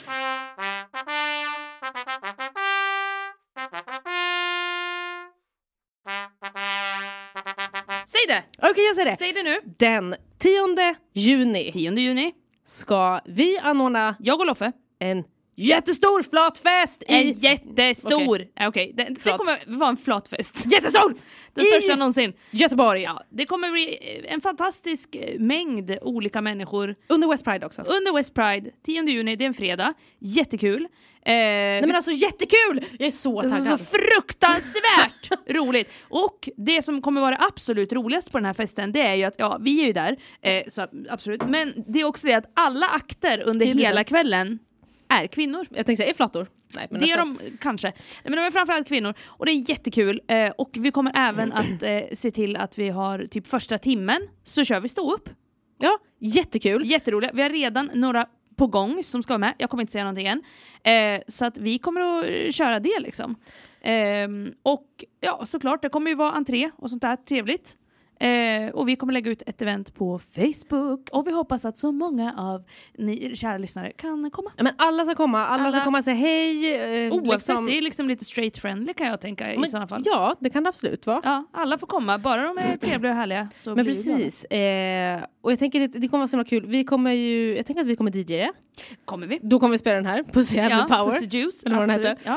Säg det! Okej, jag säger det. Säg det nu. Den tionde juni tionde juni. ska vi anordna Jag och Loffe. en jättestor flatfest i... En jättestor. Okej. Okej, okay. det, det Förlåt. kommer vara en flatfest. Jättestor! Den I största någonsin. Göteborg. Ja, det kommer bli en fantastisk mängd olika människor Under West Pride också. under West Pride. tionde juni, det är en fredag. Jättekul. Eh, Nej men alltså jättekul! Jag är så det är taggad. så fruktansvärt roligt. Och det som kommer vara absolut roligast på den här festen, det är ju att, ja, vi är ju där, eh, så absolut. Men det är också det att alla akter under Det är hela så. kvällen är kvinnor. Jag tänkte säga, är flattor? Nej, men Det är alltså, de kanske. Nej, men de är framförallt kvinnor. Och det är jättekul. Eh, och vi kommer även att eh, se till att vi har typ första timmen så kör vi stå upp. Ja, jättekul. Jätteroliga. Vi har redan några på gång som ska vara med. Jag kommer inte säga någonting än. Eh, så att vi kommer att köra det liksom. Eh, och ja, såklart, det kommer ju vara entré och sånt där trevligt. Eh, och vi kommer lägga ut ett event på Facebook. Och vi hoppas att så många av ni kära lyssnare kan komma. Ja, men alla ska komma, alla, Alla. ska komma och säga hej. Eh, Oavsett, liksom. det är liksom lite straight friendly kan jag tänka i Men, sådana fall. Ja, det kan det absolut vara. Ja, alla får komma, bara de är trevliga och härliga. Så Men blir vi precis. Eh, och jag tänker det, det kommer vara så himla kul. Vi kommer ju, jag tänker att vi kommer D J. glada. Kommer vi? Då kommer vi spela den här, Pussy Have Ja, the Power. Pussy Juice. Eller vad den absolut. hette. Ja.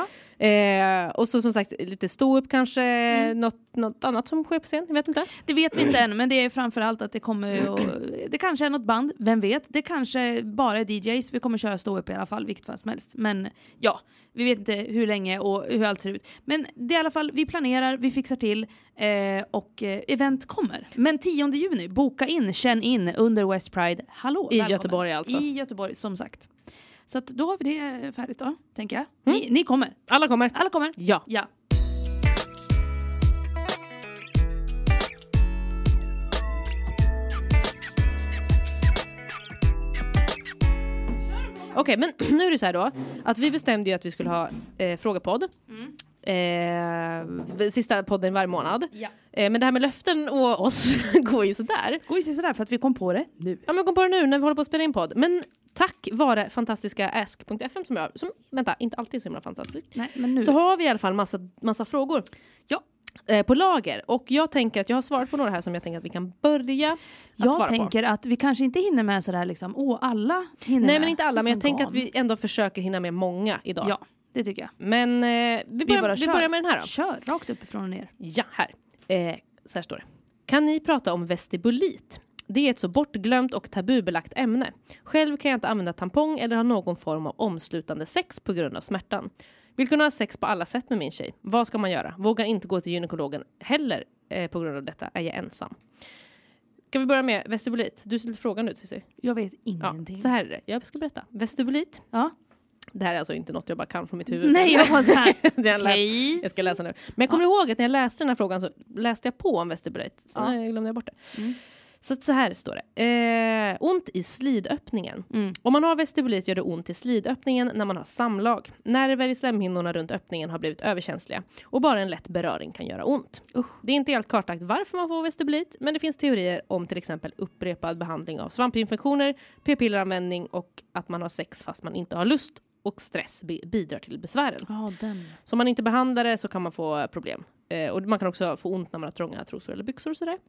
Eh, och så som sagt lite stå upp kanske, mm. något, något annat som sker på scen, jag vet inte. Det vet vi inte än, men det är framförallt att det kommer och, det kanske är något band, vem vet? Det kanske bara är D Js, vi kommer köra stå upp i alla fall, vilket fall som helst. Men ja, vi vet inte hur länge och hur allt ser ut. Men det är i alla fall, vi planerar, vi fixar till eh, och eh, event kommer. Men tionde juni, boka in, känn in under West Pride. Hallå, I välkommen. Göteborg alltså. I Göteborg, som sagt. Så att då har vi det färdigt då, tänker jag. Ni, ni kommer. Alla kommer. Alla kommer. Ja. Ja. Okej, men nu är det så här då att vi bestämde ju att vi skulle ha eh, frågepodd. Mm. Eh, sista podden varje månad. Ja. Eh, men det här med löften och oss går ju sådär. Går ju sådär för att vi kom på det nu. Ja, men jag kom på det nu när vi håller på att spela in podd. Men tack vare fantastiska ask punkt f m som jag som, vänta, inte alltid så himla fantastiskt. Nej, men nu. Så har vi i alla fall massa, massa frågor. Ja. Eh, på lager. Och jag tänker att jag har svarat på några här som jag tänker att vi kan börja att Jag svara tänker på. att vi kanske inte hinner med sådär liksom, åh alla hinner Nej, med. men inte alla, Så men jag tänker att spontan. vi ändå försöker hinna med många idag. Ja, det tycker jag. Men eh, vi, börjar, bara vi kör. börjar med den här då. Kör, rakt uppifrån och ner. Ja, här. Eh, så här står det. Kan ni prata om vestibulit? Det är ett så bortglömt och tabubelagt ämne. Själv kan jag inte använda tampong eller ha någon form av omslutande sex på grund av smärtan. Vill kunna ha sex på alla sätt med min tjej. Vad ska man göra? Vågar inte gå till gynekologen heller eh, på grund av detta. Är jag ensam? Kan vi börja med vestibulit? Du ställer frågan ut, Cici. Jag vet Ja, ingenting. så här är det. Jag ska berätta. Vestibulit. Ja. Det här är alltså inte något jag bara kan från mitt huvud. Nej, jag var så här. Det har jag läst. Okej. Jag ska läsa nu. Men jag kommer ihåg att när jag läste den här frågan så läste jag på om vestibulit. Så Ja. ja. glömde jag bort det. Mm. Så att så här står det. Eh, ont i slidöppningen. Mm. Om man har vestibulit gör det ont i slidöppningen när man har samlag. Nerver i slemhinnorna runt öppningen har blivit överkänsliga. Och bara en lätt beröring kan göra ont. Usch. Det är inte helt kartlagt varför man får vestibulit. Men det finns teorier om till exempel upprepad behandling av svampinfektioner, p-pilleranvändning och att man har sex fast man inte har lust. Och stress bidrar till besvären. Ja, den. Så om man inte behandlar det så kan man få problem. Eh, och man kan också få ont när man har trånga trosor eller byxor och sådär.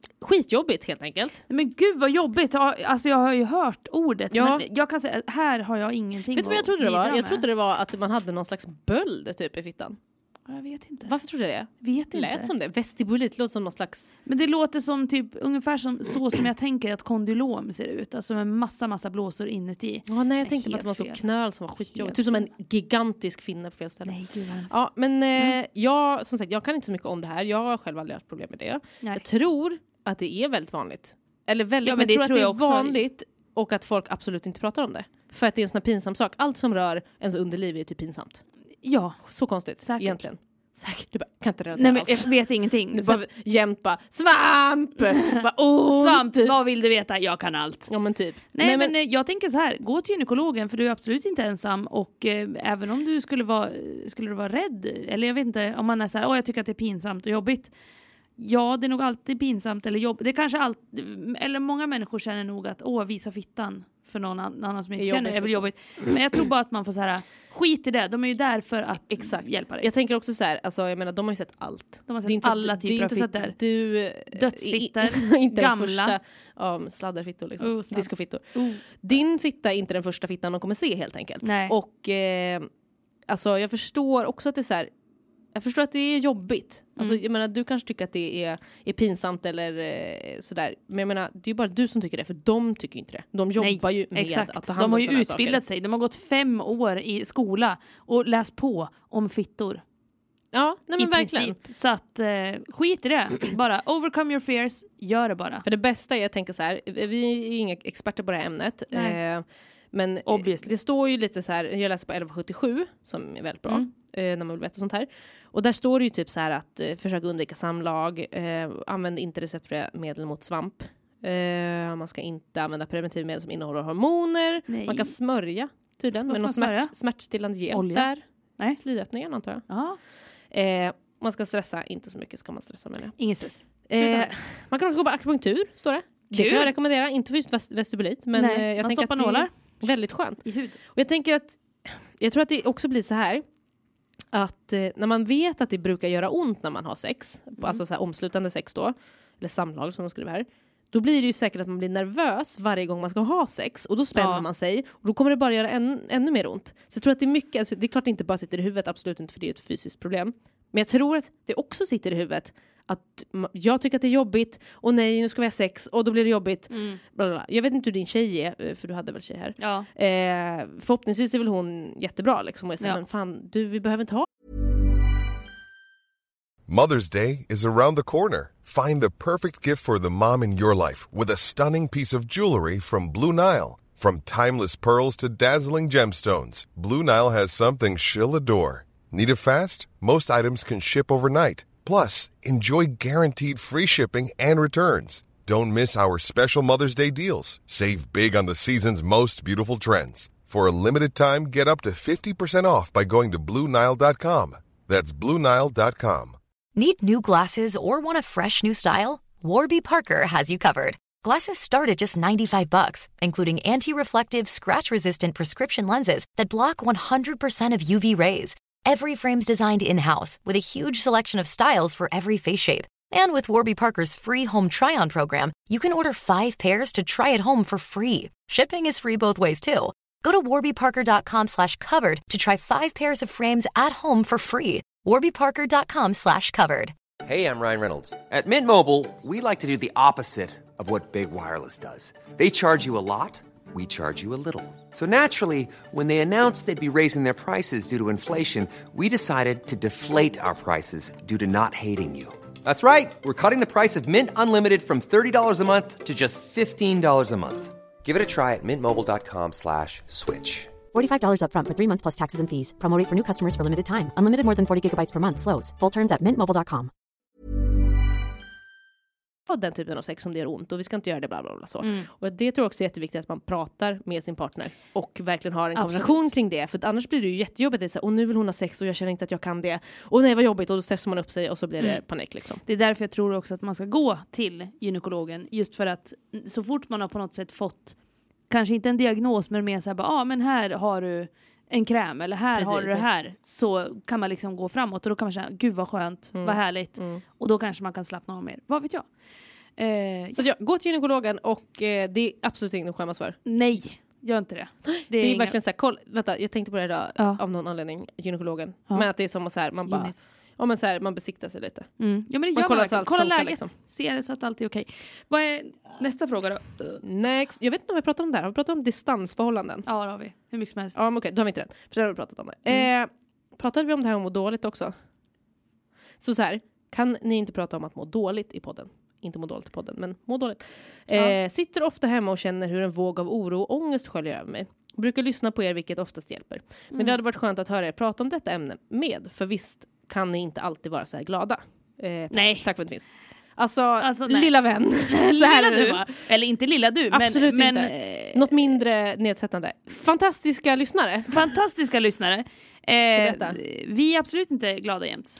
skitjobbigt helt enkelt. Men gud vad jobbigt. Alltså jag har ju hört ordet. Ja. Men jag kan säga, här har jag ingenting. Vet du vad jag trodde det var? med. Jag trodde det var att man hade någon slags böld typ i fittan. Jag vet inte. Varför trodde jag det? Vet Det lät inte. som det. Vestibulit låter som någon slags... Men det låter som typ ungefär som, så som jag tänker att kondylom ser ut. Alltså med massa, massa blåsor inuti. Ja, nej, jag Nej, tänkte på att det var så helt knöl som var skitjobbigt. Helt Typ som en gigantisk finne på fel ställe. Nej, gud vad hemskt. Ja, men eh, jag, som sagt, jag kan inte så mycket om det här. Jag har själv aldrig haft problem med det. Nej. Jag tror att det är väldigt vanligt. Eller väldigt, Ja, men men jag det tror tror att det är jag också. vanligt och att folk absolut inte pratar om det. För att det är en sån här pinsam sak. Allt som rör ens underliv är typ pinsamt. Ja. Så konstigt, Säkert. egentligen. Säkert. Du bara, kan inte relatera Nej, men alls. jag vet ingenting. Du Så, bara jämt bara, svamp! bara, ont. svamp, vad vill du veta? Jag kan allt. Ja men typ. Nej, Nej, men, men eh, jag tänker så här, gå till gynekologen för du är absolut inte ensam och eh, även om du skulle vara, skulle du vara rädd eller jag vet inte om man är så här, åh jag tycker att det är pinsamt och jobbigt. Ja, det är nog alltid pinsamt eller jobbigt. Det är kanske allt, eller många människor känner nog att åh visa fittan för någon annan som inte Det är känner det är väl jobbigt jobbigt. Men jag tror bara att man får så här, skit i det. De är ju där för att exakt. hjälpa dig. Jag tänker också så här, alltså jag menar de har ju sett allt. De har sett Det är inte så alla att, typer det är av inte så fittor. att du Dödsfittor, inte gamla. den första ja, sladdarfittor liksom. Oh, sladd. Discofittor. Oh. Din fitta är inte den första fittan de kommer se helt enkelt. Nej. Och eh, alltså jag förstår också att det är så här, jag förstår att det är jobbigt. Alltså, Mm. jag menar, du kanske tycker att det är, är pinsamt eller eh, sådär. Men jag menar, det är ju bara du som tycker det. För de tycker inte det. De jobbar Nej, ju med exakt. att ta hand De om har ju såna här utbildat saker. sig. De har gått fem år i skola och läst på om fittor. Ja, nej, men I verkligen. princip. Så att eh, skit i det. Bara overcome your fears. Gör det bara. För det bästa är, jag tänker så här, vi är inga experter på det här ämnet. Nej. Eh, men Obviously. det står ju lite så här, jag läser på elva sjuttiosju som är väldigt bra. Mm. Eh, när man vill veta sånt här. Och där står det ju typ så här att eh, försöka undvika samlag, eh, använd inte receptfria medel mot svamp. Eh, man ska inte använda preventivmedel som innehåller hormoner. Nej. Man kan smörja tydligen Ska med man någon smörja? smärt, smärtstillande gel Olja? där. Nej. Slidöppningen antar jag. Ja. Eh, man ska stressa, inte så mycket ska man stressa med det. Ingen stress. Eh, man kan också gå på akupunktur, står det. Det Kul. kan jag rekommendera, inte för just vest- vestibulit. Men Nej, eh, jag man tänker stoppar att det nålar. är väldigt skönt. I hud. Och jag tänker att, jag tror att det också blir så här. Att eh, när man vet att det brukar göra ont när man har sex, Mm. alltså så här omslutande sex då, eller samlag som de skriver här, då blir det ju säkert att man blir nervös varje gång man ska ha sex. Och då spänner Ja. man sig. Och då kommer det bara göra än, ännu mer ont. Så jag tror att det är mycket, alltså, det är klart det inte bara sitter i huvudet, absolut inte, för det är ett fysiskt problem. Men jag tror att det också sitter i huvudet. Att ma- jag tycker att det är jobbigt. Och nej, nu ska vi ha sex. Och då blir det jobbigt. Mm. Bla bla bla. Jag vet inte hur din tjej är, för du hade väl tjej här. Ja. Eh, förhoppningsvis är väl hon jättebra liksom. Och jag säger, Ja. men fan, du, vi behöver inte ha. Mother's Day is around the corner. Find the perfect gift for the mom in your life with a stunning piece of jewelry from Blue Nile. From timeless pearls to dazzling gemstones, Blue Nile has something she'll adore. Need it fast? Most items can ship overnight. Plus, enjoy guaranteed free shipping and returns. Don't miss our special Mother's Day deals. Save big on the season's most beautiful trends. For a limited time, get up to fifty percent off by going to Blue Nile dot com. That's Blue Nile dot com. Need new glasses or want a fresh new style? Warby Parker has you covered. Glasses start at just ninety-five bucks, including anti-reflective, scratch-resistant prescription lenses that block one hundred percent of U V rays. Every frame's designed in-house with a huge selection of styles for every face shape. And with Warby Parker's free home try-on program, you can order five pairs to try at home for free. Shipping is free both ways too. Go to warby parker dot com slash covered to try five pairs of frames at home for free. warby parker dot com slash covered. Hey, I'm Ryan Reynolds. At Mint Mobile, we like to do the opposite of what Big Wireless does. They charge you a lot, we charge you a little. So naturally, when they announced they'd be raising their prices due to inflation, we decided to deflate our prices due to not hating you. That's right. We're cutting the price of Mint Unlimited from thirty dollars a month to just fifteen dollars a month. Give it a try at mintmobile.com slash switch. forty-five dollars up front for three months plus taxes and fees. Promo rate for new customers for limited time. Unlimited more than forty gigabytes per month. Slows full terms at mint mobile dot com. Den typen av sex som det gör ont. Och vi ska inte göra det bla bla bla så. Mm. Och det tror jag också är jätteviktigt att man pratar med sin partner. Och verkligen har en Absolut. konversation kring det. För att annars blir det ju jättejobbigt. Det är så här, och nu vill hon ha sex och jag känner inte att jag kan det. Och nej vad jobbigt. Och då stressar man upp sig och så blir det Mm. panik liksom. Det är därför jag tror också att man ska gå till gynekologen. Just för att så fort man har på något sätt fått, kanske inte en diagnos, men mer så här, ja ah, men här har du en kräm, eller här Precis, har du det ja. här. Så kan man liksom gå framåt och då kan man känna, gud vad skönt, Mm. vad härligt. Mm. Och då kanske man kan slappna av mer. Vad vet jag? Eh, Så jag, gå till gynekologen och eh, det är absolut inget att skämmas för. Nej, gör inte det. Det är, Det är inga... verkligen så här, koll, vänta, jag tänkte på det idag Ja. av någon anledning, gynekologen. Ja. Men att det är som att så här, man bara, Gynit. ja, men så här, man besiktar sig lite. Mm. Ja, men det Man gör kollar man så allt Kolla funkar, läget, liksom. ser det så att allt är okej. Vad är nästa fråga då? Next. Jag vet inte om vi pratat om det här. Har vi pratat om distansförhållanden? Ja, det har vi. Hur mycket som helst. Ja, men okej, då har vi inte den. För det har vi pratat om det. Mm. Eh, pratade vi om det här om att må dåligt också? Så så här, kan ni inte prata om att må dåligt i podden? Inte må dåligt i podden, men må dåligt. Eh, Ja. Sitter ofta hemma och känner hur en våg av oro och ångest sköljer över mig. Brukar lyssna på er, vilket oftast hjälper. Men Mm. det hade varit skönt att höra er prata om detta ämne med. För visst kan ni inte alltid vara så här glada. Eh, tack, Nej. tack för att det finns. Alltså, Alltså, nej. lilla vän. så här Lilla är du det. va? Eller inte lilla du, Absolut men, inte. men eh, Något mindre nedsättande. Fantastiska lyssnare. fantastiska lyssnare. Eh, berätta? vi är absolut inte glada jämt.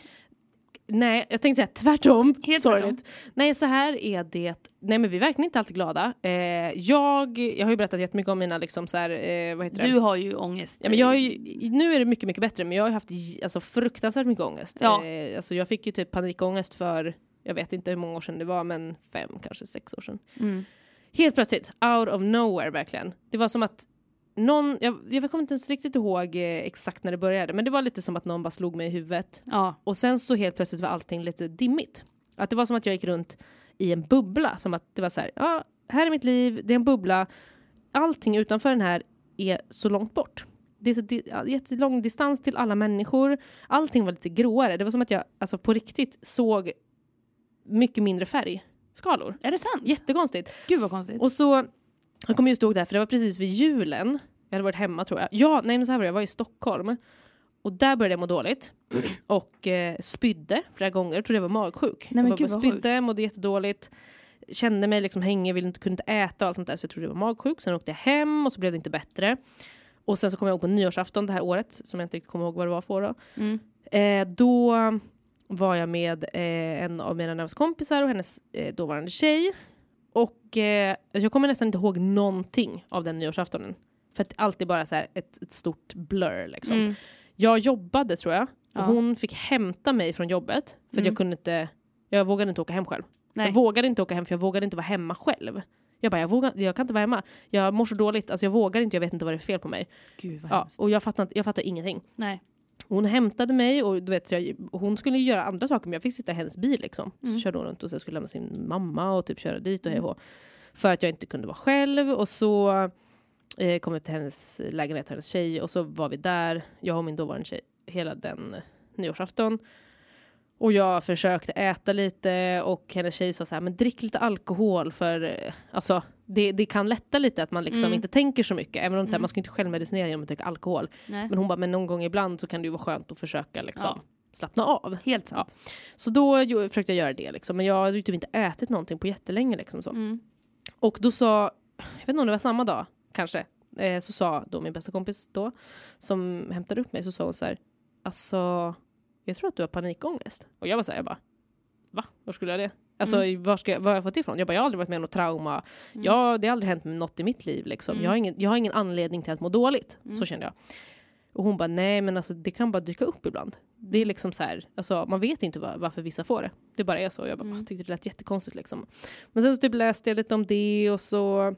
Nej, jag tänkte säga tvärtom. Helt Sorgligt. Nej, så här är det. Nej, men vi är verkligen inte alltid glada. Eh, jag, jag har ju berättat jättemycket om mina liksom så här, eh, vad heter det? Du har ju ångest. Ja, men jag har ju, nu är det mycket, mycket bättre, men jag har ju haft alltså, fruktansvärt mycket ångest. Ja. Eh, alltså, jag fick ju typ panikångest för, jag vet inte hur många år sedan det var, men fem, kanske sex år sedan. Mm. Helt plötsligt, out of nowhere verkligen. Det var som att någon, jag, jag kommer inte ens riktigt ihåg eh, exakt när det började, men det var lite som att någon bara slog mig i huvudet. Ja. Och sen så helt plötsligt var allting lite dimmigt. Att det var som att jag gick runt i en bubbla. Som att det var så här, ja, här är mitt liv, det är en bubbla. Allting utanför den här är så långt bort. Det är så di- jättelång distans till alla människor. Allting var lite gråare. Det var som att jag alltså, på riktigt såg mycket mindre färgskalor. Är det sant? Jättekonstigt. Gud vad konstigt. Och så, jag kommer just ihåg det här, för det var precis vid julen. Jag hade varit hemma tror jag. Ja, nej men så här var det. Jag var i Stockholm. Och där började jag må dåligt. Och eh, spydde flera gånger. Jag trodde jag var magsjuk. Nej, men jag gud, bara vad spydde, mådde jättedåligt. Kände mig liksom hängig, ville inte, kunde inte äta och allt sånt där. Så jag trodde jag var magsjuk. Sen åkte jag hem och så blev det inte bättre. Och sen så kom jag ihåg på nyårsafton det här året. Som jag inte riktigt kommer ihåg vad det var för då. Mm. Eh, då var jag med eh, en av mina närmaste kompisar och hennes eh, dåvarande tjej. Och eh, jag kommer nästan inte ihåg någonting av den nyårsaftonen. För att allt är bara så här ett, ett stort blur liksom. Mm. Jag jobbade tror jag. Och Ja. hon fick hämta mig från jobbet. För att Mm. jag kunde inte, jag vågade inte åka hem själv. Nej. Jag vågade inte åka hem för jag vågade inte vara hemma själv. Jag bara, jag, vågar, jag kan inte vara hemma. Jag mår så dåligt, alltså jag vågar inte, jag vet inte vad det är fel på mig. Gud vad Ja, hemskt. och jag fattar, jag fattar ingenting. Nej. Hon hämtade mig och du vet, jag, hon skulle ju göra andra saker men jag fick sitta i hennes bil liksom. Mm. Så körde hon runt och så skulle lämna sin mamma och typ köra dit och hej och hå. För att jag inte kunde vara själv och så eh, kom vi till hennes lägenhet och hennes tjej och så var vi där, jag och min dåvarande tjej, hela den nyårsafton. Och jag försökte äta lite och hennes tjej sa så här, men drick lite alkohol för eh, alltså det, det kan lätta lite att man liksom Mm. inte tänker så mycket. Även om så här, Mm. man ska inte självmedicinera genom att dricka alkohol. Nej. Men hon bara, men någon gång ibland så kan det ju vara skönt att försöka liksom Ja. slappna av. Helt sant. Så då jo, försökte jag göra det liksom. Men jag hade ju typ inte ätit någonting på jättelänge liksom så. Mm. Och då sa, jag vet inte om det var samma dag kanske. Eh, så sa då min bästa kompis då, som hämtade upp mig, så sa hon så här, alltså jag tror att du har panikångest. Och jag var så här, jag bara, va? Var skulle jag det? Alltså, Mm. var, ska jag, var har jag fått det ifrån? Jag bara, jag har aldrig varit med om något trauma. Mm. Ja, det har aldrig hänt något i mitt liv. Liksom. Mm. Jag, har ingen, jag har ingen anledning till att må dåligt. Mm. Så kände jag. Och hon bara, nej men alltså, det kan bara dyka upp ibland. Det är liksom så här, alltså, man vet inte var, varför vissa får det. Det bara är så. Jag bara, Mm. jag tyckte det lät jättekonstigt liksom. Men sen så typ läste jag lite om det och så,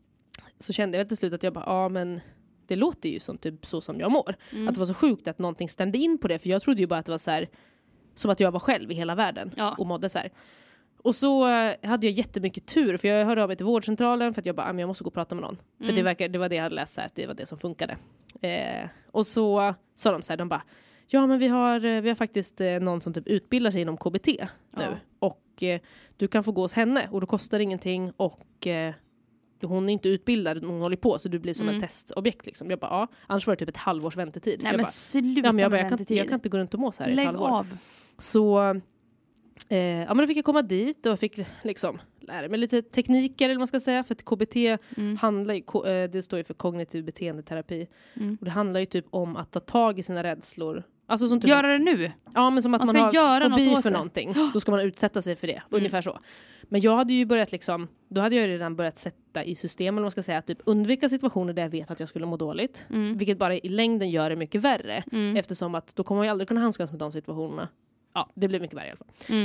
så kände jag till slut att jag bara, ja men det låter ju som typ så som jag mår. Mm. Att det var så sjukt att någonting stämde in på det. För jag trodde ju bara att det var så här, som att jag var själv i hela världen. Ja. Och mådde så här. Och så eh, hade jag jättemycket tur. För jag hörde av mig till vårdcentralen. För att jag bara, ah, men jag måste gå och prata med någon. För Mm. det, verkar, det var det jag hade läst så här, att det var det som funkade. Eh, och så sa de så här, de bara, ja men vi har, eh, vi har faktiskt eh, någon som typ utbildar sig inom K B T nu. Ja. Och eh, du kan få gå hos henne. Och då kostar det ingenting. Och eh, hon är inte utbildad, hon håller på. Så du blir som Mm. en testobjekt liksom. Jag bara, ja. Annars var det typ ett halvårs väntetid. Nej jag men bara, sluta ja, men jag, bara, med jag, kan, inte- väntetid. jag kan inte gå runt och må så här i ett Lägg halvår. av. Så eh, ja, men då fick jag komma dit och fick liksom lära mig lite tekniker eller vad man ska säga. För att K B T Mm. handlar ju, ko- eh, det står ju för kognitiv beteendeterapi. Mm. Och det handlar ju typ om att ta tag i sina rädslor. Alltså som typ, Göra det nu. ja, men som att man man, ska har göra fobi något åt för det. någonting. Då ska man utsätta sig för det. Ungefär så. Men jag hade ju börjat liksom, då hade jag redan börjat sätta i system, eller vad man ska säga, att typ undvika situationer där jag vet att jag skulle må dåligt. Mm. Vilket bara i längden gör det mycket värre. Mm. Eftersom att då kommer jag aldrig kunna handskas med de situationerna. Ja, det blir mycket värre i alla fall. Mm.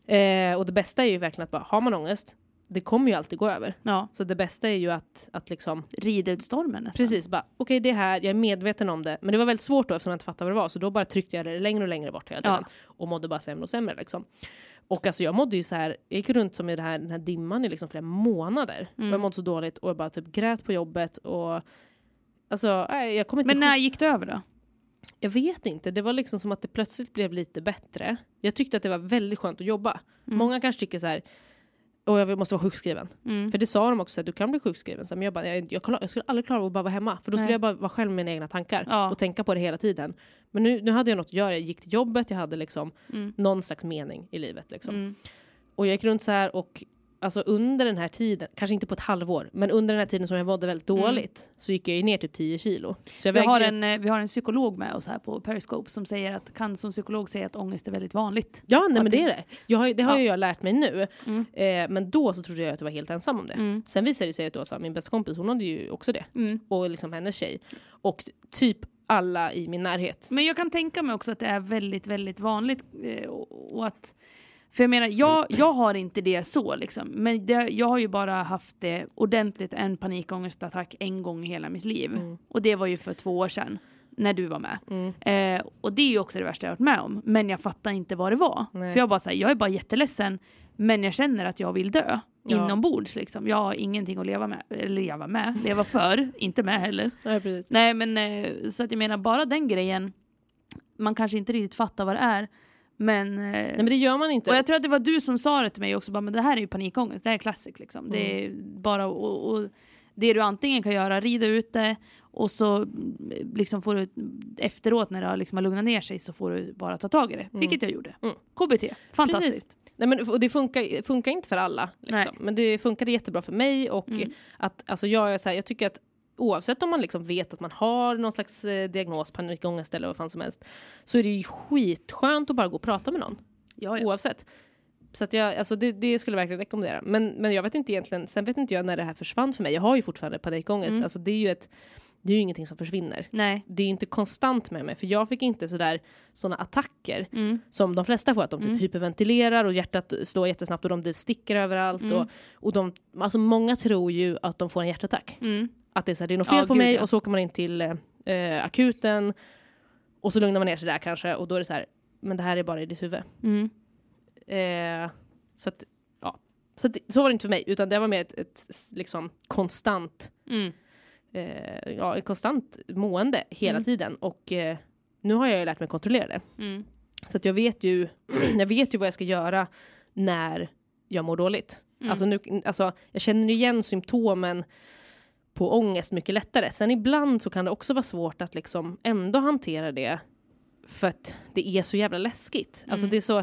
Eh, och det bästa är ju verkligen att bara, har man ångest, det kommer ju alltid gå över. Ja. Så det bästa är ju att, att liksom... rida ut stormen nästan. Precis, bara okej okay, det är här, jag är medveten om det. Men det var väldigt svårt då eftersom jag inte fattade vad det var. Så då bara tryckte jag det längre och längre bort hela tiden. Ja. Och mådde bara sämre och sämre liksom. Och alltså jag mådde ju så här, jag gick runt som i det här, den här dimman i liksom flera månader. Mm. Och jag mådde så dåligt och jag bara typ grät på jobbet. Och alltså, nej, jag kommer inte Men när gick det över då? Jag vet inte, det var liksom som att det plötsligt blev lite bättre. Jag tyckte att det var väldigt skönt att jobba. Mm. Många kanske tycker så här, och jag måste vara sjukskriven. Mm. För det sa de också, att du kan bli sjukskriven. Så men jag, bara, jag, jag, jag skulle aldrig klara av att bara vara hemma. För då skulle Nej. jag bara vara själv med mina egna tankar. Ja. Och tänka på det hela tiden. Men nu, nu hade jag något att göra. Jag gick till jobbet. Jag hade liksom mm. någon slags mening i livet. Liksom. Mm. Och jag gick runt så här. Och alltså under den här tiden, kanske inte på ett halvår. Men under den här tiden som jag mådde väldigt dåligt. Mm. Så gick jag ju ner typ tio kilo. Så jag vi, vägde... har en, vi har en psykolog med oss här på Periscope. Som säger att, kan som psykolog säga att ångest är väldigt vanligt. Ja, nej, men det är det. Jag har, det har ja. jag lärt mig nu. Mm. Eh, men då så trodde jag att jag var helt ensam om det. Mm. Sen visade det sig att då, så, min bästa kompis, hon hade ju också det. Mm. Och liksom hennes tjej. Och typ alla i min närhet. Men jag kan tänka mig också att det är väldigt, väldigt vanligt. Eh, och, och att... För jag menar, jag, jag har inte det så liksom. Men det, jag har ju bara haft det ordentligt, en panikångestattack en gång i hela mitt liv. Mm. Och det var ju för två år sedan. När du var med. Mm. Eh, och det är ju också det värsta jag har varit med om. Men jag fattar inte vad det var. Nej. För jag bara säger, jag är bara jätteledsen. Men jag känner att jag vill dö. Ja. Inombords liksom. Jag har ingenting att leva med. Eller leva med. Leva för. Inte med heller. Nej, precis. Nej, men eh, så att jag menar, bara den grejen. Man kanske inte riktigt fattar vad det är. Men, Nej, men det gör man inte. Och jag tror att det var du som sa det till mig också. Bara, men det här är ju panikångest. Det här är klassik liksom. Mm. Det är bara... Och, och, det du antingen kan göra, rida ut det. Och så liksom får du efteråt när det liksom har lugnat ner sig så får du bara ta tag i det. Mm. Vilket jag gjorde. Mm. K B T. Fantastiskt. Precis. Nej, men, och det funkar, funkar inte för alla. Liksom. Men det funkade jättebra för mig. Och mm. att, alltså, jag, är så här, jag tycker att oavsett om man liksom vet att man har någon slags eh, diagnos, panikångest eller vad fan som helst. Så är det ju skitskönt att bara gå och prata med någon. Ja, ja. Oavsett. Så att jag, alltså det, det skulle jag verkligen rekommendera. Men, men jag vet inte egentligen, sen vet inte jag när det här försvann för mig. Jag har ju fortfarande panikångest. Mm. Alltså det är ju ett, det är ju ingenting som försvinner. Nej. Det är inte konstant med mig. För jag fick inte sådär sådana attacker mm. som de flesta får. Att de typ mm. hyperventilerar och hjärtat slår jättesnabbt och de typ sticker överallt. Mm. Och, och de, alltså många tror ju att de får en hjärtattack. Mm. Att det är, så här, det är något fel ja, på gud, mig ja. Och så åker man in till eh, akuten. Och så lugnar man ner sig där kanske. Och då är det så här, men det här är bara i ditt huvud. Mm. Eh, så att, ja. Så, att, så var det inte för mig. Utan det var mer ett, ett liksom konstant... Mm. Eh, ja, ett konstant mående hela mm. tiden. Och eh, nu har jag ju lärt mig kontrollera det. Mm. Så att jag vet ju jag vet ju vad jag ska göra när jag mår dåligt. Mm. Alltså, nu, alltså jag känner igen symptomen på ångest mycket lättare. Sen ibland så kan det också vara svårt att liksom ändå hantera det för att det är så jävla läskigt. Mm. Alltså det är så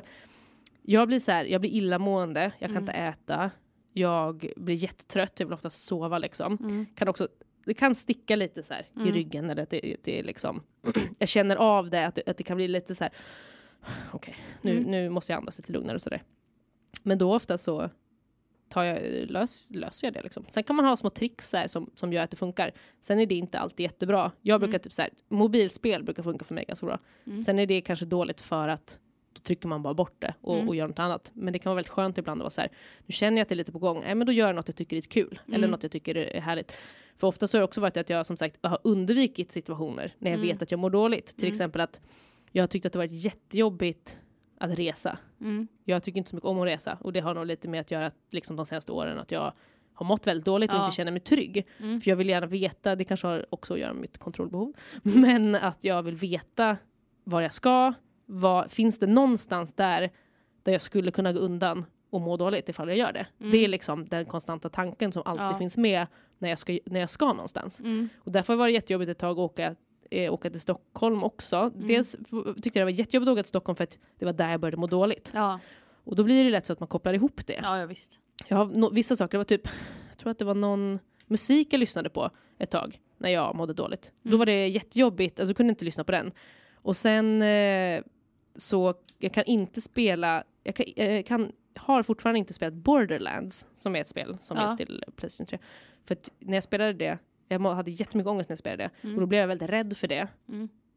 jag blir så här, jag blir illamående, jag kan mm. inte äta. Jag blir jättetrött, jag vill ofta sova liksom. Mm. Kan också det kan sticka lite så här mm. i ryggen eller att det, det är liksom jag känner av det att, att det kan bli lite så här okej, okay, nu mm. nu måste jag andas lite lugnare och så där. Men då ofta så tar jag lös, löser jag det liksom. Sen kan man ha små tricks så här, som som gör att det funkar. Sen är det inte alltid jättebra. Jag brukar mm. typ så här mobilspel brukar funka för mig ganska bra. Mm. Sen är det kanske dåligt för att då trycker man bara bort det och, mm. och gör något annat. Men det kan vara väldigt skönt ibland att vara så här, nu känner jag att det är lite på gång. Nej, men då gör jag något jag tycker är kul. Mm. Eller något jag tycker är härligt. För ofta så har det också varit att jag som sagt har undvikit situationer när jag mm. vet att jag mår dåligt. Till mm. exempel att jag har tyckt att det varit jättejobbigt att resa. Mm. Jag tycker inte så mycket om att resa. Och det har nog lite med att göra liksom de senaste åren att jag har mått väldigt dåligt och ja. inte känner mig trygg. Mm. För jag vill gärna veta, det kanske har också att göra med mitt kontrollbehov. Men att jag vill veta var jag ska. Vad, finns det någonstans där där jag skulle kunna gå undan och må dåligt ifall jag gör det. Mm. Det är liksom den konstanta tanken som alltid ja. finns med när jag ska, när jag ska någonstans. Mm. Och därför var det jättejobbigt ett tag att åka, eh, åka till Stockholm också. Mm. Dels tyckte jag det var jättejobbigt att åka till Stockholm för att det var där jag började må dåligt. Ja. Och då blir det lätt så att man kopplar ihop det. Ja, ja visst. Jag har no- vissa saker, det var typ, jag tror att det var någon musik jag lyssnade på ett tag när jag mådde dåligt. Mm. Då var det jättejobbigt, alltså jag kunde inte lyssna på den. Och sen eh, så jag kan inte spela, jag kan, jag kan har fortfarande inte spelat Borderlands som är ett spel som ja. finns till PlayStation tre. För att när jag spelade det, jag hade jättemycket ångest när jag spelade det. Mm. Och då blev jag väldigt rädd för det. Mm.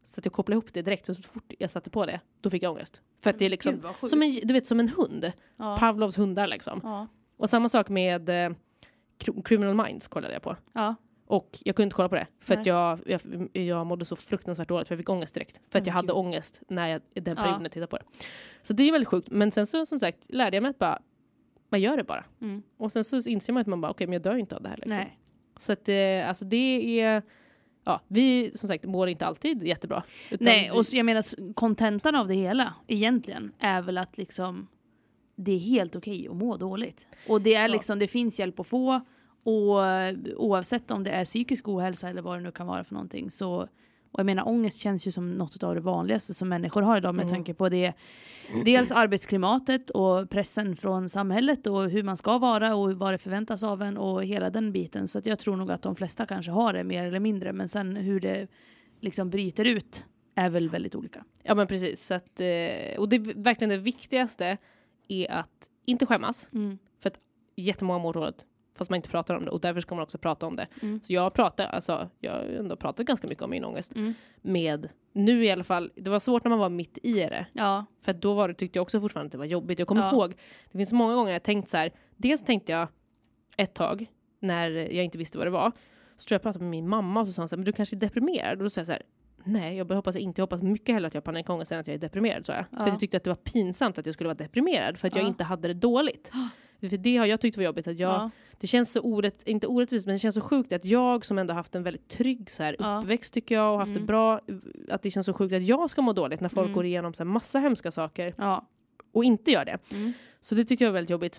Så att jag kopplade ihop det direkt. Så fort jag satte på det, då fick jag ångest. För att det är liksom Gud, som en, du vet, som en hund. Ja. Pavlovs hundar liksom. Ja. Och samma sak med eh, Criminal Minds kollade jag på. Ja. Och jag kunde inte kolla på det. För Nej. att jag, jag, jag mådde så fruktansvärt dåligt. För jag fick ångest direkt. För att Mm, jag hade Gud. ångest när jag i den Ja. perioden jag tittade på det. Så det är väldigt sjukt. Men sen så som sagt lärde jag mig att bara, man gör det bara. Mm. Och sen så inser man att man bara, okej okay, men jag dör ju inte av det här liksom. Nej. Så att eh, alltså det är, ja, vi som sagt mår inte alltid jättebra. Utan Nej, vi, och så, jag menar kontentan av det hela egentligen är väl att liksom det är helt okej att må dåligt. Och det är liksom, det finns hjälp att få. Och oavsett om det är psykisk ohälsa eller vad det nu kan vara för någonting. Så, och jag menar, ångest känns ju som något av det vanligaste som människor har idag med Mm. tanke på det. Dels arbetsklimatet och pressen från samhället och hur man ska vara och vad det förväntas av en och hela den biten. Så att jag tror nog att de flesta kanske har det mer eller mindre. Men sen hur det liksom bryter ut är väl väldigt olika. Ja men precis. Så att, eh, och det är verkligen det viktigaste är att inte skämmas. Mm. För att jättemånga mår dåligt. Fast man inte pratar om det. Och därför ska man också prata om det. Mm. Så jag pratar, alltså, jag har ändå pratat ganska mycket om min ångest. Mm. Med, nu i alla fall, det var svårt när man var mitt i det. Ja. För då var det, tyckte jag också fortfarande att det var jobbigt. Jag kommer Ja. ihåg, det finns många gånger jag tänkt så här. Dels tänkte jag ett tag, när jag inte visste vad det var. Så tror jag pratade med min mamma och så sa hon så här, men du kanske är deprimerad. Och då sa jag så här, nej jag hoppas inte. Jag hoppas mycket hellre att jag har panikångest än att jag är deprimerad, sa jag. Ja. För jag tyckte att det var pinsamt att jag skulle vara deprimerad. För att jag Ja. inte hade det dåligt. För det har jag tyckt var jobbigt. Att jag, Ja. det känns så orätt, inte orättvist, men det känns så sjukt att jag som ändå haft en väldigt trygg så här, Ja. uppväxt tycker jag och haft Mm. det bra, att det känns så sjukt att jag ska må dåligt när folk Mm. går igenom så här, massa hemska saker Ja. och inte gör det. Mm. Så det tycker jag är väldigt jobbigt.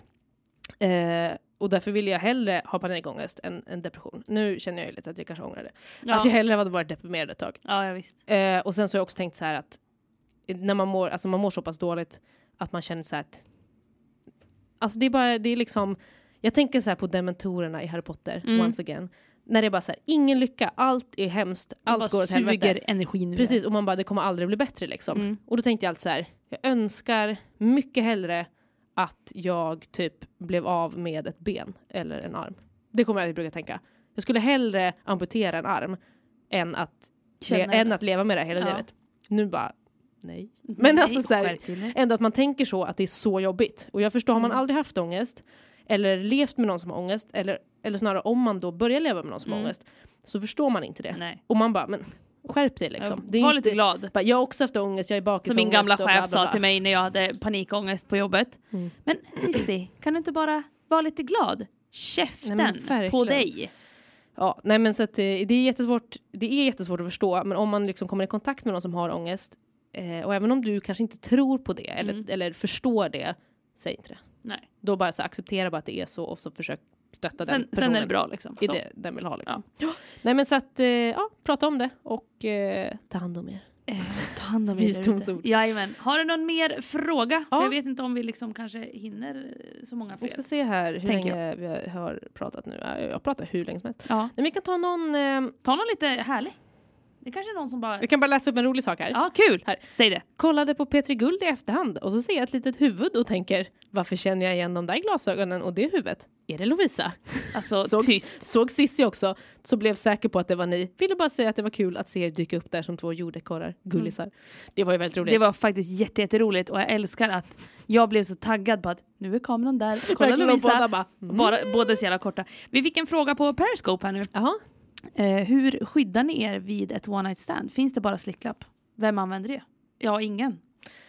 Eh, och därför vill jag hellre ha panikångest än, än depression. Nu känner jag ju lite att jag kanske ångrar det. Ja. Att jag hellre hade varit deprimerad ett tag. Ja, ja, visst. Eh, och sen så har jag också tänkt så här att när man mår, alltså man mår så pass dåligt att man känner så här att alltså det är bara, det är liksom, jag tänker så här på dementorerna i Harry Potter, Mm. once again. När det är bara så här, ingen lycka, allt är hemskt, allt Bara går åt helvete. suger energin ur Precis, det. och man bara, det kommer aldrig bli bättre liksom. Mm. Och då tänkte jag alltid så här, jag önskar mycket hellre att jag typ blev av med ett ben eller en arm. Det kommer jag att brukar tänka. Jag skulle hellre amputera en arm än att, Känna le- det. än att leva med det hela Ja. livet. Nu bara, nej. Men Nej, alltså så här, skärp till dig. ändå att man tänker så att det är så jobbigt. Och jag förstår, har man Mm. aldrig haft ångest eller levt med någon som har ångest, eller, eller snarare om man då börjar leva med någon som har Mm. ångest, så förstår man inte det. Nej. Och man bara, men skärp dig liksom. Ja, Det är var inte, lite glad. bara, jag har också haft ångest, jag är bakis. Som min gamla ångest och bla, chef bla, sa bla. till mig när jag hade panikångest på jobbet. Mm. Men Cissi, kan du inte bara vara lite glad? Käften Nej, men verkligen. på dig. Ja, nej men så att, eh, det är jättesvårt, det är jättesvårt att förstå, men om man liksom kommer i kontakt med någon som har ångest, eh, och även om du kanske inte tror på det eller, Mm. eller förstår det, säg inte det. Nej. Då bara så acceptera bara att det är så och så försök stötta den Sen, personen. sen är det bra liksom. I Så. det den vill ha liksom. Ja. Nej men så att, eh, ja, prata om det och eh, ta hand om er. Eh, ta hand om er där Visdomsord. ute. Jajamän. Har du någon mer fråga? Ja. För jag vet inte om vi liksom kanske hinner eh, så många Vi fler. ska se här hur Tänker länge vi har pratat nu. Ja, jag pratar hur länge som helst. Ja. Men vi kan ta någon, eh, Ta någon lite härlig. Det kanske är någon som bara... vi kan bara läsa upp en rolig sak här. Ja, kul. Här. Säg det. Kollade på Petri Guld i efterhand och så ser jag ett litet huvud och tänker, varför känner jag igen de där glasögonen och det huvudet? Är det Lovisa? Alltså, Såg, tyst. såg Sissi också, så blev säker på att det var ni. Ville bara säga att det var kul att se er dyka upp där som två jordekorrar, gullisar. Mm. Det var ju väldigt roligt. Det var faktiskt jätte, jätteroligt och jag älskar att jag blev så taggad på att nu är kameran där. Kolla Verkligen, och båda Lovisa. bara, mm. Bara, båda så jävla korta. Vi fick en fråga på Periscope här nu. Jaha. Eh, hur skyddar ni er vid ett one night stand? Finns det bara slicklapp? Vem använder det? Ja, ingen.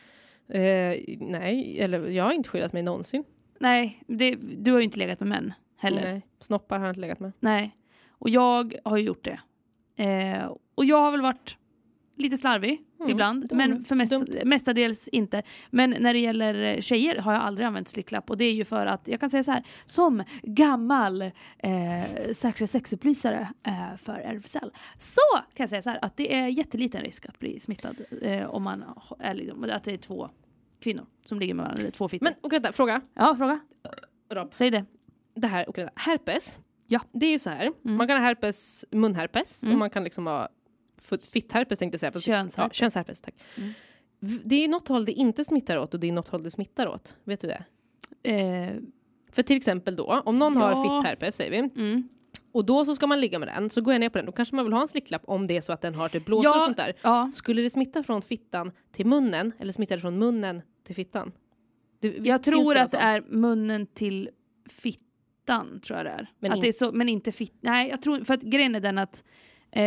Eh, nej, eller jag har inte skyddat mig någonsin. Nej, det, du har ju inte legat med män heller. Nej. Nej, snoppar har jag inte legat med. Och jag har ju gjort det. Eh, och jag har väl varit lite slarvig Mm, ibland. dum, Men för mest, dumt. mestadels inte. Men när det gäller tjejer har jag aldrig använt slicklapp. Och det är ju för att, jag kan säga så här. Som gammal eh, säkra sexupplysare eh, för R F S L. Så kan jag säga så här. Att det är jätteliten risk att bli smittad. Eh, om man är liksom, att det är två kvinnor som ligger med varandra. Eller två fittor. Men okej, vänta, fråga. Ja, fråga. Rob. Säg det. Det här, okej, vänta. Herpes. Ja. Det är ju så här. Man kan ha herpes, munherpes. Mm. Och man kan liksom ha f- fittherpes tänkte jag säga. Fast- Könsherpes. Ja, könsherpes, tack. Mm. V- Det är något håll det inte smittar åt och det är något håll det smittar åt. Vet du det? Eh, För till exempel då, om någon har Ja. fittherpes säger vi. mm. Och då så ska man ligga med den. Så går jag ner på den. Då kanske man vill ha en slicklapp om det är så att den har typ blåsor Ja, och sånt där. ja. Skulle det smitta från fittan till munnen? Eller smittar det från munnen till fittan? Det, visst, Jag tror det att det sånt? är munnen till fittan, tror jag det är. Men att in- det är så, men inte fitt. Nej, jag tror, för att grejen är den att eh,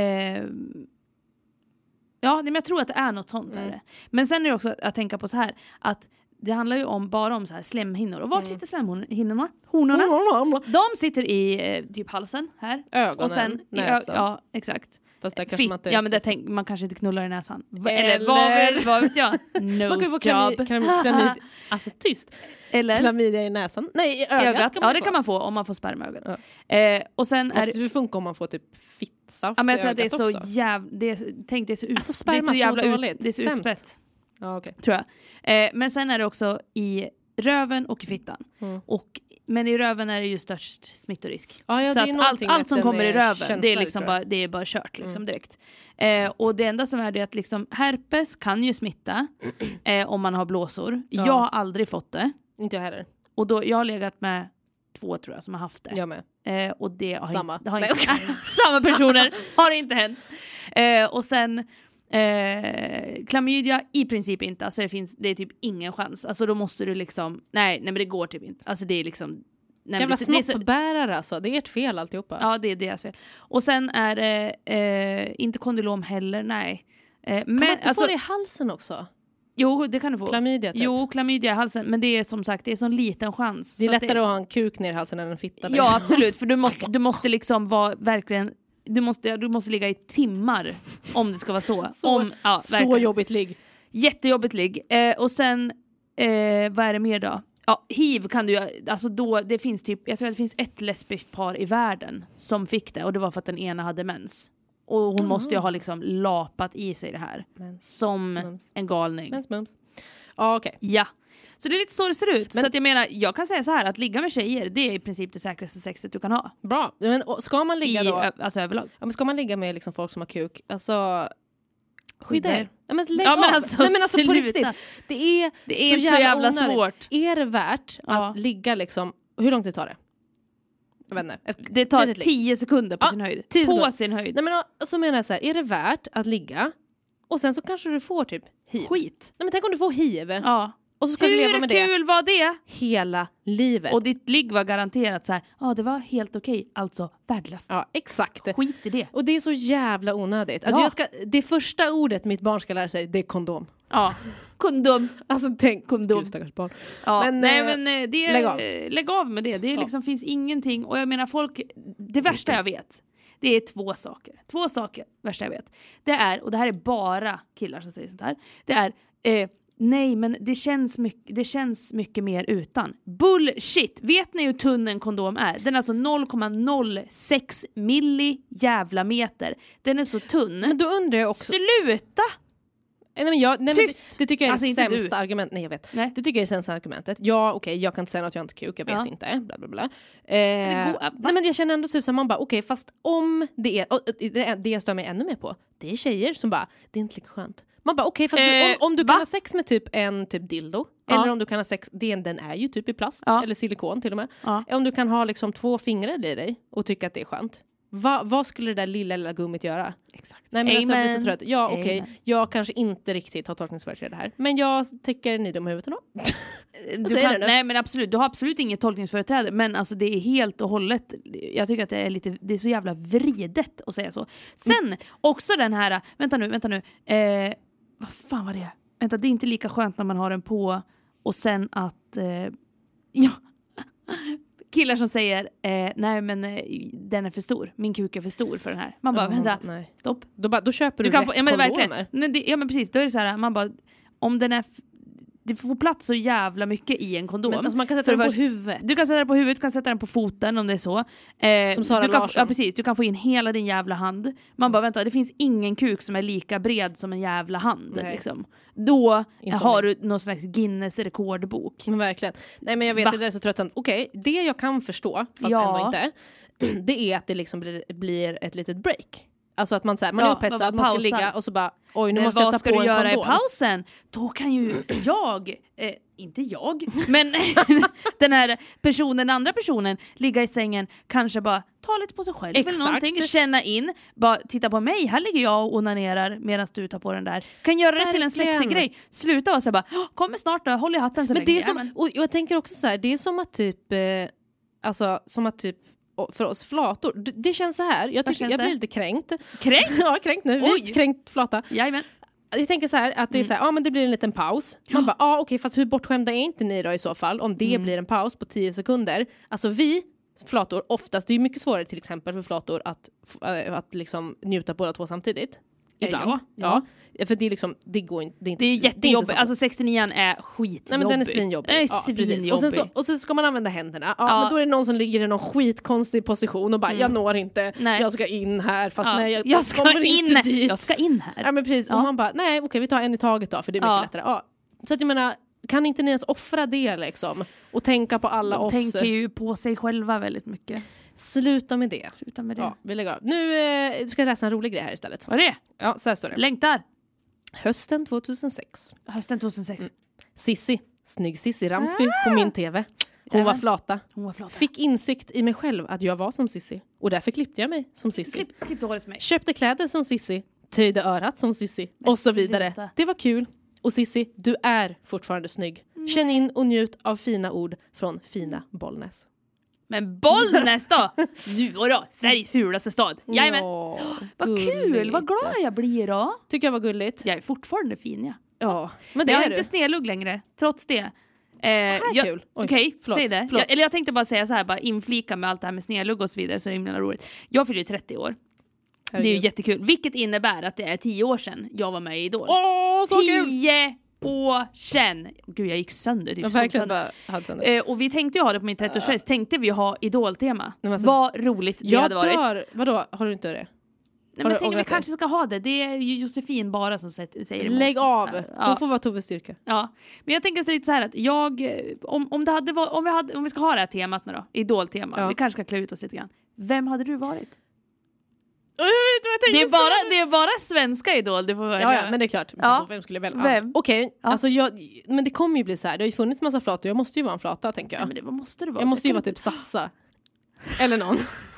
ja, men jag tror att det är något sånt Mm. där. Men sen är det också att, att tänka på så här att det handlar ju om bara om så här slemhinnor. Och vart Mm. sitter slemhinnorna? Honorna. De sitter i eh, typ halsen här. Ögonen, och sen i ö- näsan. ja, exakt. Fast där kanske Fitt, man inte är ja, men så- där tänk, man kanske inte knullar i näsan. V- Eller- Eller vad, vet- vad vet jag? Man kan ju få Nose klamyd, job. klamyd, klamyd, alltså tyst. Eller Klamydia i näsan. Nej, i i ögat, ögat. kan man Ja, det få. kan man få om man får sperma i ögat. Eh, och sen är Måste det... det funka om man får typ fittsaft Ja, men jag i tror att det är ögat så också? jävla... Det är, tänk, det är så, ut, Alltså, det är sperma så så jävla dåligt. ut, det är så Sämst. utspätt, Ja, okej. tror jag. Eh, men sen är det också i röven och i fittan. Mm. Och, men i röven är det ju störst smittorisk. Ja, ja, så det är att allt, någonting allt att som den kommer i är röven, det är, känslig, liksom tror jag. bara, det är bara kört liksom, Mm. direkt. Eh, och det enda som är det att liksom, herpes kan ju smitta eh, om man har blåsor. Ja. Jag har aldrig fått det. Inte jag heller. Och då, jag har legat med två, tror jag, som har haft det. Jag med. Eh, och det har Samma. Inte, det har Nej, inte, jag skojar. samma personer har inte hänt. Eh, och sen eh, klamydia i princip inte. Alltså det finns, det är typ ingen chans. Alltså då måste du liksom, nej, nej men det går typ inte. Alltså det är liksom, nej, men Jävla det, det är så, snoppbärare alltså. Det är ert fel alltihopa. ja, det är deras fel. Och sen är det eh, inte kondylom heller, nej. Eh, Kan man men inte alltså, få det i halsen också? jo, det kan du få. Klamydia typ. Jo, klamydia i halsen, men det är som sagt, det är sån liten chans. Det är Så att lättare att ha en kuk ner i halsen än en fitta. Ja, absolut. För du måste, du måste liksom vara verkligen... Du måste, du måste ligga i timmar om det ska vara så. Så, om, ja, så verkligen. jobbigt ligg. Jättejobbigt ligg. Eh, och sen, eh, vad är det mer då? Ja, H I V kan du ju, alltså då, det finns typ, jag tror att det finns ett lesbiskt par i världen som fick det. Och det var för att den ena hade mens. Och hon Mm. måste ju ha liksom lapat i sig det här. Mens. Som Mums. en galning. Mens, mums. Ja, okej. Ja. Så det är lite så det ser ut. Men- så att jag menar, jag kan säga så här, att ligga med tjejer, det är i princip det säkraste sexet du kan ha. Bra. Men och ska man ligga I, då? ö- alltså överlag. Ja, men ska man ligga med liksom folk som har kuk? Alltså... Skydda Skydda er. Ja, men lägg Ja, men av. alltså, Nej, men alltså på sluta. riktigt. Det är, Det är inte så jävla onödigt. svårt. Är det värt Ja. att ligga liksom... Hur långt det tar det? Jag vet inte. Ett Det tar litet ligg. tio sekunder på Ja, sin höjd. tio På sekunder. sin höjd. Nej, men och så menar jag så här, är det värt att ligga och sen så kanske du får typ H I V? Skit. Nej, men tänk om du får H I V Ja. och så ska du leva Hur med det kul var det? hela livet. Och ditt ligg var garanterat så här. Ja, det var helt okej. Alltså värdelöst. Ja, exakt. Skit i det. Och det är så jävla onödigt. Alltså Ja. jag ska, det första ordet mitt barn ska lära sig, det är kondom. Ja. Kondom. Alltså tänk, Kondom. Gud, stackars barn. Ja. Men, Nej eh, men eh, det är, lägg av. eh, lägg av med det. Det är Ja. liksom, finns ingenting. Och jag menar folk, det värsta jag vet. Det är två saker. Två saker, värsta jag vet. Det är, och det här är bara killar som säger sånt här. Det är, eh, nej men det känns, mycket, det känns mycket mer utan. Bullshit! Vet ni hur tunn en kondom är? Den är alltså noll komma noll sex milli jävla meter. Den är så tunn. Men då undrar jag också... Sluta! Nej, men jag, nej, men det, Tyst. det tycker jag är Alltså, det inte du. sämsta argumentet. Nej, jag vet. Nej. Det tycker jag är det sämsta argumentet. Ja, okej, jag kan inte säga att jag inte är kuk, jag vet Ja. inte. Bla, bla, bla. Eh, det går- va? nej, men jag känner ändå typ så här, man bara, okej, fast om det är... Och, det, det jag stör mig ännu mer på, det är tjejer som bara, det är inte lika skönt. Man bara, okej, fast du, Eh, om, om du va? kan ha sex med typ en typ dildo, Ja. eller om du kan ha sex, den, den är ju typ i plast, Ja. eller silikon till och med. Ja. Om du kan ha liksom två fingrar i dig och tycka att det är skönt. Va, vad skulle det där lilla, lilla gummit göra? Exakt. Nej, men alltså, jag blir så Amen. trött. Ja, okej. Amen. Jag kanske inte riktigt har tolkningsföreträde här. Men jag tycker ni är dumma i huvudet ändå. Du säger kan, du nu? nej men absolut, du har absolut inget tolkningsföreträde, men alltså det är helt och hållet, jag tycker att det är lite, det är så jävla vridet att säga så. Sen Mm. också den här, vänta nu, vänta nu, eh, vad fan var det? Vänta, det är inte lika skönt när man har den på och sen att, eh, ja, killar som säger, eh, nej men eh, den är för stor, min kuk är för stor för den här. Man bara, Ja, vänta, nej. stopp. Då, bara, då köper du, Du kan rätt få, ja men kondomer. verkligen. Men det, ja men precis, då är det så här, man bara, om den är, f- det får plats så jävla mycket i en kondom. Men, alltså, man kan sätta För den på först- huvudet. Du kan sätta den på huvudet, du kan sätta den på foten om det är så. Eh, Som Sara du kan, Larsson. Ja precis, du kan få in hela din jävla hand. Man bara, vänta, det finns ingen kuk som är lika bred som en jävla hand. Nej. Liksom. Då Inte har som du någon slags Guinness rekordbok. Men verkligen. Nej, men jag vet Va? att det är så tröttsamt. Okej, det jag kan förstå, fast Ja. ändå inte, det är att det liksom blir, blir ett litet break. Alltså att man, så här, man Ja, är upphetsad, bara man ska pausar. ligga och så bara, oj nu Men måste jag vad ta ska på du en göra kondom. i pausen? Då kan ju jag, eh, inte jag, men den här personen, den andra personen, ligga i sängen, kanske bara ta lite på sig själv Exakt. eller någonting, känna in, bara titta på mig, här ligger jag och onanerar medan du tar på den där. Kan göra det till en Verkligen. sexig grej. Sluta vara så bara, kommer snart då, håll i hatten så Men länge. det är som, Ja, men- och jag tänker också så här, det är som att typ, eh, alltså som att typ för oss flator, det, det känns så här, jag, tycker, känns jag blir det? lite kränkt. Kränkt? Ja, kränkt nu, Oj. vit kränkt flata. Jajamän. Jag tänker så här, att det är så här, ja men det blir en liten paus. Man bara, ja okej, fast hur bortskämda är inte ni då i så fall? Om det blir en paus på tio sekunder. Alltså vi flator, oftast, det är ju mycket svårare till exempel för flator att, äh, att liksom njuta båda två samtidigt. Ibland. Ja, Ja. ja. För det är liksom, det går inte. Det är, inte, Det är ju det är inte jättejobbigt, så. alltså sextionioan är skitjobbig. Nej men den är svinjobbig. Den är Ja, precis. svinjobbig. Och, sen så, och sen ska man använda händerna. Ja, Ja. Men då är det någon som ligger i någon skitkonstig position och bara, jag når inte, Nej. jag ska in här. Fast Ja. nej, jag, jag, ska kommer in, inte dit. jag ska in här. Ja men precis, Ja. och man bara, nej okej vi tar en i taget då för det är mycket Ja. lättare. Ja. Så att jag menar, kan inte ni ens offra det liksom? Och tänka på alla De oss. tänker ju på sig själva väldigt mycket. Sluta med det. Sluta med det. Ja, vi lägger av. Nu eh, ska jag läsa en rolig grej här istället. Vad är det? Ja, så här står det. Längtar. Hösten tjugohundrasex. Hösten tjugohundrasex. Mm. Sissi, snygg Sissi Ramsby på min tv. Hon var Jajamän. flata. Hon var flata. Fick insikt i mig själv att jag var som Sissi. Och därför klippte jag mig som Sissi. Klipp, klipp håret för mig. Köpte kläder som Sissi. Töjde örat som Sissi. Men Och så vidare. sluta. Det var kul. Och Sissi, du är fortfarande snygg. Känn in och njut av fina ord från fina Bollnäs. Men Bollnäs då? Nu då, Sveriges fulaste stad. Jajamän. Ja, Vad kul, gulligt. vad glad jag blir då. Tycker jag var gulligt. Jag är fortfarande fin, ja. Ja, men det jag är är du. inte snedlugg längre, trots det. Eh, är jag- kul. Oj, Okej, förlåt, säg det. förlåt. Jag, eller jag tänkte bara säga så här, bara inflika med allt det här med snedlugg och så vidare, så är det himla roligt. Jag fyller ju trettio år. Det är ju Herregud. jättekul. Vilket innebär att det är tio år sedan jag var med i Idol. Åh, så kul! tio år sedan! Gud, jag gick sönder. Typ, Jag stod verkligen sönder. bara hade sönder. Eh, och vi tänkte ju ha det på min trettioårsfest. Tänkte vi ha Idol-tema. Nej, men alltså- Vad roligt det jag hade varit. dör. Vadå, har du inte det? Nej, Har men du jag tänker vi ångrat det? kanske ska ha det. Det är ju Josefin bara som säger säger emot. Lägg av. Ja. Hon får vara Toves styrka. Ja, men jag tänker så lite så här att jag, eh, om, om, det hade var, om, vi hade, om vi ska ha det här temat nu då, Idol-tema, Ja. vi kanske ska klä ut oss lite grann. Vem hade du varit? Jag vet vad jag Det tänkte är bara, det är bara svenska Idol du får välja. Ja, ja, men det är klart. Ja. Då, vem skulle jag välja? Vem? Okej, Ja. alltså jag, men det kommer ju bli så här. Det har ju funnits massa flator. Jag måste ju vara en flata, tänker jag. Ja, men det, vad måste du vara? Jag måste ju kan vara typ Sassa. Eller någon.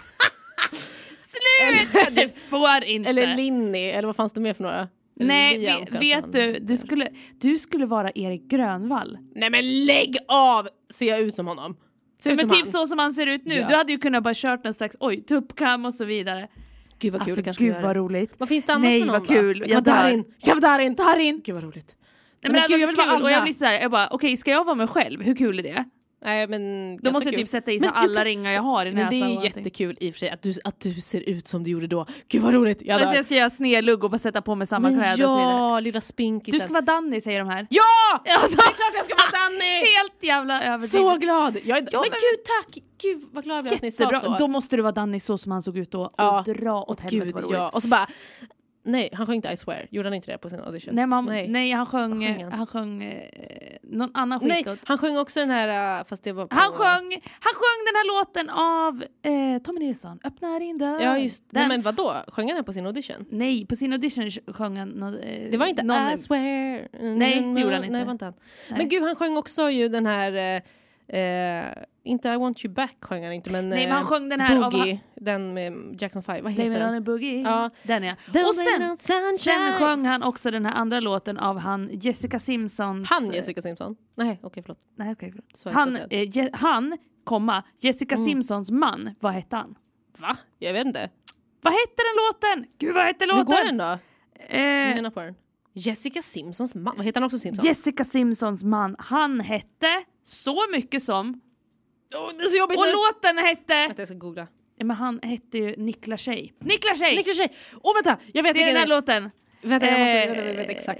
Sluta! Du får inte! Eller Linny. Eller vad fanns det mer för några? Eller Nej, Liam, vet, kanske han vet du, heter. du skulle, du skulle vara Erik Grönvall. Nej men lägg av! Ser jag ut som honom? Ser ut Men som typ han? så som han ser ut nu. Ja. Du hade ju kunnat bara kört en slags, oj, tuppkam och så vidare. Gud vad kul Alltså det kanske gud göra. vad roligt. Vad finns det annars Nej, för någon vad kul. Då? Jag Jag dör. Darin! Jag Darin! Darin! Gud vad roligt. Nej, men, men det gud, hade jag varit vill vara kul. Och jag alla. blir så här, jag bara, okej, ska jag vara mig själv? Hur kul är det? Nej men... Då ganska måste jag kul. typ sätta i Men så du alla kan- ringar jag har i Men det näsan. är ju och allting. jättekul i och för sig att du, att du ser ut som du gjorde då. Gud vad roligt. Jag Alltså, dör. jag ska göra snedlugg och bara sätta på mig samma Men kläder och så vidare. ja, lilla spinkisen. Du ska vara Danny, säger de här. Ja! Alltså, Det är klart jag ska vara Danny! helt jävla överdrivet. Så glad! Jag är... Ja, men men- gud tack! Gud vad glad jag är att ni sa Jättebra. så. Då måste du vara Danny så som han såg ut då. Och Ja. dra åt helvete Gud vad roligt. ja. Och så bara... Nej, han sjöng inte I swear. Gjorde han inte det på sin audition? Nej, man, nej. nej. han sjöng, Vad sjöng han? han sjöng eh, någon annan Nej, skitlåt. han sjöng också den här... äh, Fast det var på... Han sjöng, han sjöng den här låten av eh, Tommy Nilsson. Öppna din dörr. Ja just den, Nej, men vadå? Sjöng han den på sin audition? Nej, på sin audition sjöng han nå- eh, Det var inte någon, I swear. Nej, det gjorde han inte. Nej, det var inte han. Nej. Men gud, han sjöng också ju den här... Eh, eh, inte I want you back sjöng han inte, men... Nej, men han eh, sjöng den här av- Boogie, den med Jackson five. Vad heter Blame it on den? a boogie. Ja. Den ja. Don't Och blame it sen, on sunshine. sen sjöng han också den här andra låten av han Jessica Simpsons... Han Jessica Simpson? Nej, okej förlåt. Nej, okej, förlåt. Så är Han, det. eh, Je- han, komma, Jessica Mm. Simpsons man, vad hette han? Va? Jag vet inte. Vad hette den låten? Gud, vad hette Hur låten? går den då? Eh, Lyssna på den. Jessica Simpsons man. Vad heter han också Simpson? Jessica Simpsons man. Han hette så mycket som... Oh, det är så jobbigt Och nu. låten hette... Vänta, jag ska googla. Ja, men han hette ju Niklas Tjej. Niklas Tjej! Niklas Tjej! Åh oh, vänta! Jag vet Det är den vilken här låten. Vänta, jag måste... Eh, Vänta, jag vet exakt.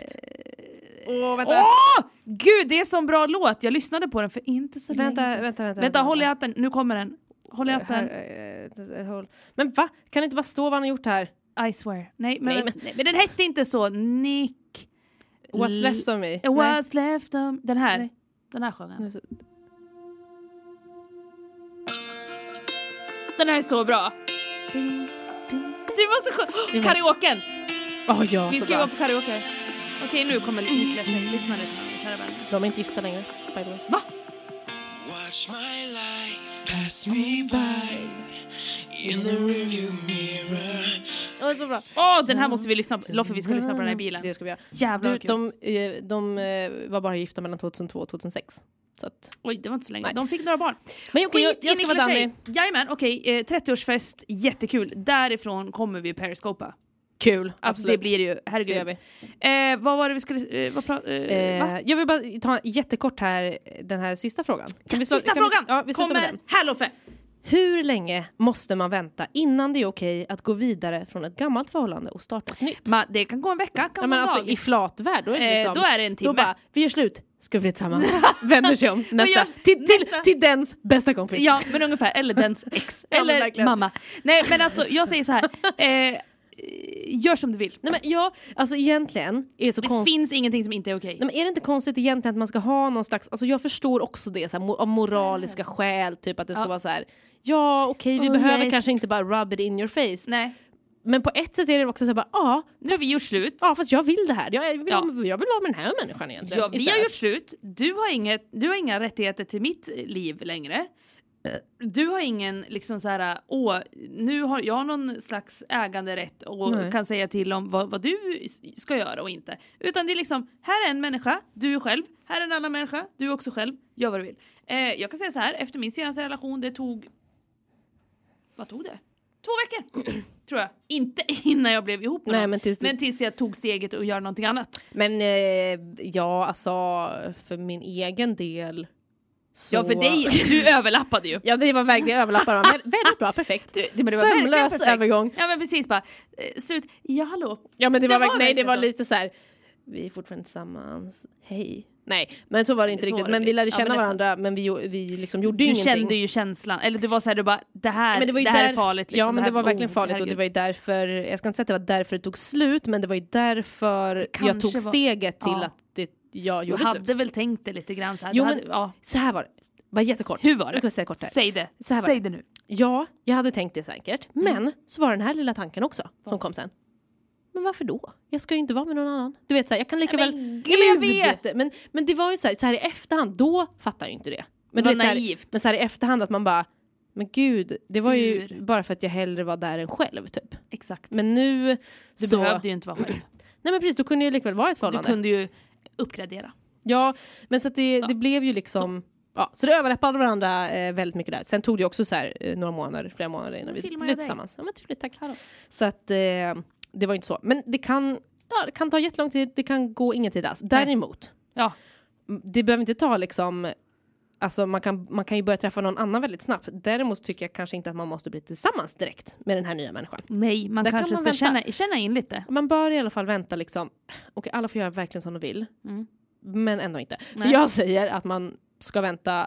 Åh, oh, vänta. Åh! Gud, det är så bra låt. Jag lyssnade på den för inte så Vänta, länge sedan. vänta, vänta. Vänta, håll i hatten. Nu kommer den. Håll i hatten. Här, eh, håll. Men va? Kan det inte bara stå vad han har gjort här? I swear. Nej, men, Nej, men, men- nej, men den hette inte så. Nick... What's left of me? What's left of... Den här. Nej. Den här sjöng han. Nej. Den här är så bra. Ding, ding, Du måste sjunga. Karaoken. Oh, ja, Vi ska gå på karaoke. Okej, nu kommer Niklas. Lyssna lite med kära vänner. De är inte gifta längre, by the way. Va? Watch my life pass me by in the review mirror. Åh, oh, så bra. Åh, oh, den här måste vi lyssna på. Loffe, vi ska lyssna på den här i bilen. Det ska vi göra. Jävlar du, kul. de, de, de var bara gifta mellan tjugohundratvå och tjugohundrasex. Så att... Oj, det var inte så länge. Nej. De fick några barn. Men okej, jag, jag ska vara Danny. Jajamän, okej. Eh, trettioårsfest, jättekul. Därifrån kommer vi periscopa. Kul, alltså absolut. Det blir det ju, herregud. Det vi. Eh, vad var det vi skulle... Eh, vad pra- eh, eh, jag vill bara ta jättekort här, den här sista frågan. Kan vi sista kan frågan! Vi, ja, vi kommer den. här, Loffe! Hur länge måste man vänta innan det är okej att gå vidare från ett gammalt förhållande och starta ett nytt? Ma, det kan gå en vecka, kan ja, gå men en alltså, dag. i flatvärld, då är det liksom, eh, då är det en timme. Då bara, vi gör slut, ska vi bli tillsammans. Vänder sig om, nästa. Jag, till, till, nästa. till dens bästa kompis. Ja, men ungefär. Eller dens ex. Ja, eller mamma. Nej, men alltså, jag säger så här. Eh, gör som du vill. Nej, men ja, alltså egentligen är det så Det konst... finns ingenting som inte är okej. Nej, men är det inte konstigt egentligen att man ska ha någon slags, alltså jag förstår också det så här, av moraliska skäl, typ att det ska Ja. vara så här. Ja, okej, vi Oh, behöver yes. kanske inte bara rub it in your face. Nej. Men på ett sätt är det också så här bara, ja, Nu har vi gjort slut. ja, fast jag vill det här. Jag vill, Ja. ha, jag vill vara med den här människan egentligen. Ja, vi istället. har gjort slut. Du har, inget, du har inga rättigheter till mitt liv längre. Du har ingen liksom så här, åh, nu har jag någon slags äganderätt och Nej. kan säga till om vad, vad du ska göra och inte. Utan det är liksom, här är en människa, du är själv. Här är en annan människa, du är också själv. Gör vad du vill. Eh, jag kan säga så här, efter min senaste relation, det tog... Vad tog det? Två veckor, tror jag. Inte innan jag blev ihop med Nej, någon. men tills du- men tills jag tog steget och gör någonting annat. Men eh, ja, alltså för min egen del så... Ja, för dig, du överlappade ju. Ja, det var verkligen överlappar. Vä- väldigt bra, perfekt. Du, det, men det var verkligen Sömlös perfekt. övergång. Ja, men precis, bara eh, slut. Ja, hallå. Ja, men det, Det var, var verkligen, nej, det verkligen var så. lite så här. Vi är fortfarande tillsammans. Hej. Nej, men så var det inte Så riktigt. var det Men vi bli. lärde Ja, känna men nästan. varandra, men vi, vi liksom gjorde Du ingenting. kände ju känslan. Eller du var så här, du bara, det här, men det var ju det här där, är farligt. Liksom. ja, men det, här, var verkligen oh, farligt och herregud. det var ju därför, jag ska inte säga att det var därför det tog slut, men det var ju därför jag kanske tog var- steget till Ja. att det, jag Du gjorde hade slut. väl tänkt det lite grann så här. Jo, Du men hade, ja. så här var det. Bara jättekort. Hur var Jag det? ska säga kort här. Säg det. Så här var Säg det. det nu. Ja, jag hade tänkt det säkert. Mm. Men så var den här lilla tanken också som kom sen. Men varför då? Jag ska ju inte vara med någon annan. Du vet så här, jag kan lika Nej, väl... men Ja, men jag gud! vet. Men, men det var ju så här, så här i efterhand, då fattar jag inte det. Men Det du var vet, så här, naivt. men så här i efterhand att man bara, men gud, det var ju Hur? bara för att jag hellre var där än själv typ. Exakt. Men nu Du så... behövde ju inte vara själv. Nej men precis, då kunde jag likväl vara ett Du förhållande. kunde ju uppgradera. Ja, men så att det, det blev ju liksom... Så. Ja, så det överlappade varandra eh, väldigt mycket där. Sen tog det också så här, eh, några månader, flera månader innan vi filmar blev jag dig. tillsammans. Ja, men trevligt, tack. Så att eh, det var inte så. Men det kan, ja, det kan ta jättelång tid, det kan gå ingen tid alls. Däremot, Ja. det behöver inte ta liksom... Alltså man kan, man kan ju börja träffa någon annan väldigt snabbt. Däremot tycker jag kanske inte att man måste bli tillsammans direkt med den här nya människan. Nej, man Där kan kanske man ska vänta. känna, känna in lite. Man bör i alla fall vänta liksom. Okej, alla får göra verkligen som de vill. Mm. Men ändå inte. Nej. För jag säger att man ska vänta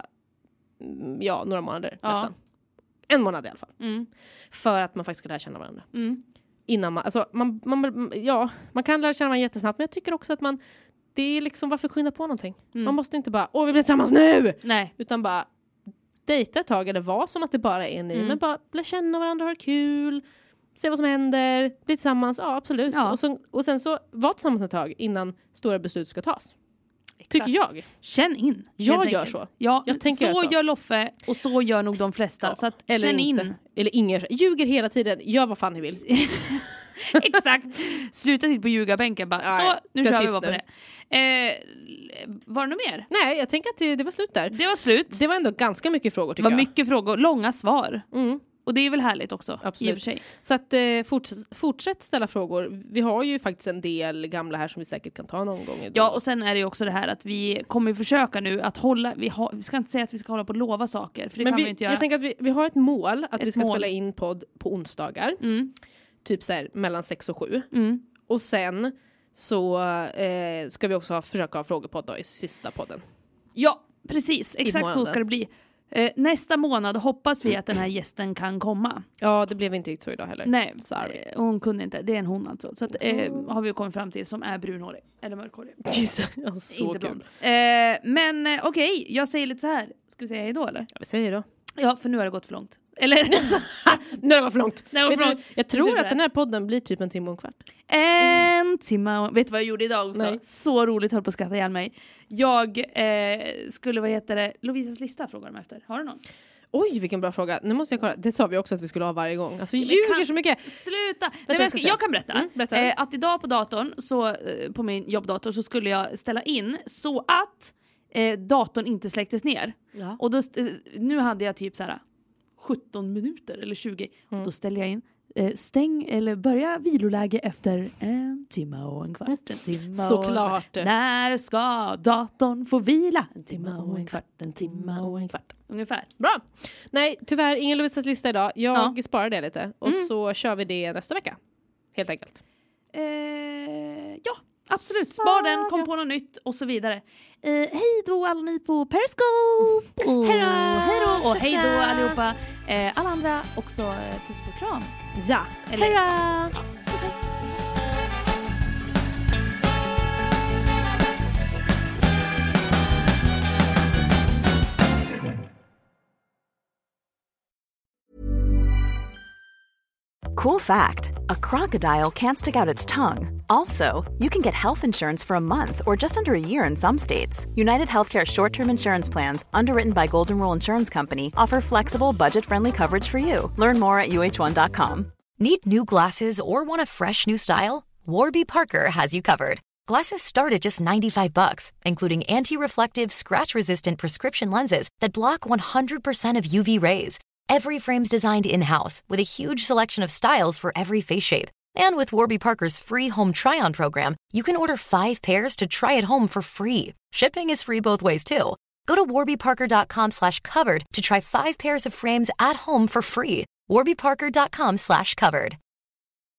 mm, ja, några månader Ja. nästan. En månad i alla fall. Mm. För att man faktiskt ska lära känna varandra. Mm. Innan man, alltså, man, man, ja, man kan lära känna varandra jättesnabbt. Men jag tycker också att man, det är liksom, varför skynda på någonting? Mm. Man måste inte bara, åh vi blir tillsammans nu! Nej. Utan bara dejta ett tag eller vara som att det bara är ni. Mm. Men bara lära känna varandra, ha det kul. Se vad som händer, bli tillsammans, ja absolut. Ja. Och, så, och sen så var tillsammans ett tag innan stora beslut ska tas. Tycker jag. Känn in. Jag helt gör enkelt. så. Ja, Jag tänker så göra så. gör Loffe och så gör nog de flesta. Så att Eller känn inte. in. Eller ingen ljuger hela tiden, gör vad fan ni vill. Exakt. Sluta till på ljugarbänken bara. Ja, så, ja. nu Ska kör vi tyst bara på nu. det. Eh, var det något mer? Nej, jag tänker att det, det var slut där. Det var slut. Det var ändå ganska mycket frågor Det tycker var jag. mycket frågor, långa svar. Mm. Och det är väl härligt också, Absolut. i och för sig. Så att eh, forts- fortsätt ställa frågor. Vi har ju faktiskt en del gamla här som vi säkert kan ta någon gång idag. Ja, och sen är det ju också det här att vi kommer försöka nu att hålla, vi, har, vi ska inte säga att vi ska hålla på att lova saker, för det Men kan vi, vi inte göra. jag tänker att vi, vi har ett mål att Ett vi ska mål. spela in podd på onsdagar. Mm. Typ så här, mellan sex och sju. Mm. Och sen så eh, ska vi också ha, försöka ha frågepodd då i sista podden. Ja, precis. Exakt så månaden. ska det bli. Eh, nästa månad hoppas vi att den här gästen kan komma. Ja, det blev inte riktigt så idag heller. Nej, Sorry. eh, hon kunde inte. Det är en hon alltså. Så att, eh, har vi kommit fram till, som är brunhårig. Eller mörkhårig. Jesus, ja, så inte kul. blond. Eh, men eh, okej, jag säger lite så här. Ska vi säga hej då eller? Ja, vi säger då. Ja, för nu har det gått för långt. Eller nu har det gått för långt. Det var Vet för du, långt. jag tror att den här podden blir typ en timme och en kvart. En timme och... Vet du vad jag gjorde idag också? Nej. Så roligt, höll på att skratta ihjäl mig. Jag eh, skulle, vad heter det, Lovisas lista frågar de efter. Har du någon? Oj, vilken bra fråga. Nu måste jag kolla. Det sa vi också att vi skulle ha varje gång. Alltså, Vi ljuger kan- så mycket. Sluta! Nej, jag men jag, ska ska, se. jag kan berätta, Mm, berätta. Eh, att idag på datorn, så, eh, på min jobbdator, så skulle jag ställa in så att eh, datorn inte släcktes ner. Ja. Och då, st- nu hade jag typ så här sjutton minuter eller tjugo. Mm. Och då ställde jag in eh, stäng eller börja viloläge efter en timme och en kvart. En timme Såklart. Och, när ska datorn få vila? En timme och en kvart, en timme och en kvart. Ungefär. Bra. Nej, tyvärr ingen Lovisas lista idag. Jag Ja. sparar det lite. Och Mm. så kör vi det nästa vecka. Helt enkelt. Eh, ja, absolut. Spar den, kom på något nytt och så vidare. Eh, hej då alla ni på Periscope! Och, Hej då! Hej då! Och Tja, hej då tja. allihopa. Eh, alla andra också, eh, puss och kram. Ja. Eller- Hej då! Ja, puss, hej. Cool fact, a crocodile can't stick out its tongue. Also, you can get health insurance for a month or just under a year in some states. United Healthcare short-term insurance plans, underwritten by Golden Rule Insurance Company, offer flexible, budget-friendly coverage for you. Learn more at U H one dot com. Need new glasses or want a fresh new style? Warby Parker has you covered. Glasses start at just ninety-five bucks, including anti-reflective, scratch-resistant prescription lenses that block one hundred percent of U V rays. Every frame's designed in-house with a huge selection of styles for every face shape. And with Warby Parker's free home try-on program, you can order five pairs to try at home for free. Shipping is free both ways too. Go to warbyparker.com slash covered to try five pairs of frames at home for free. warbyparker.com slash covered.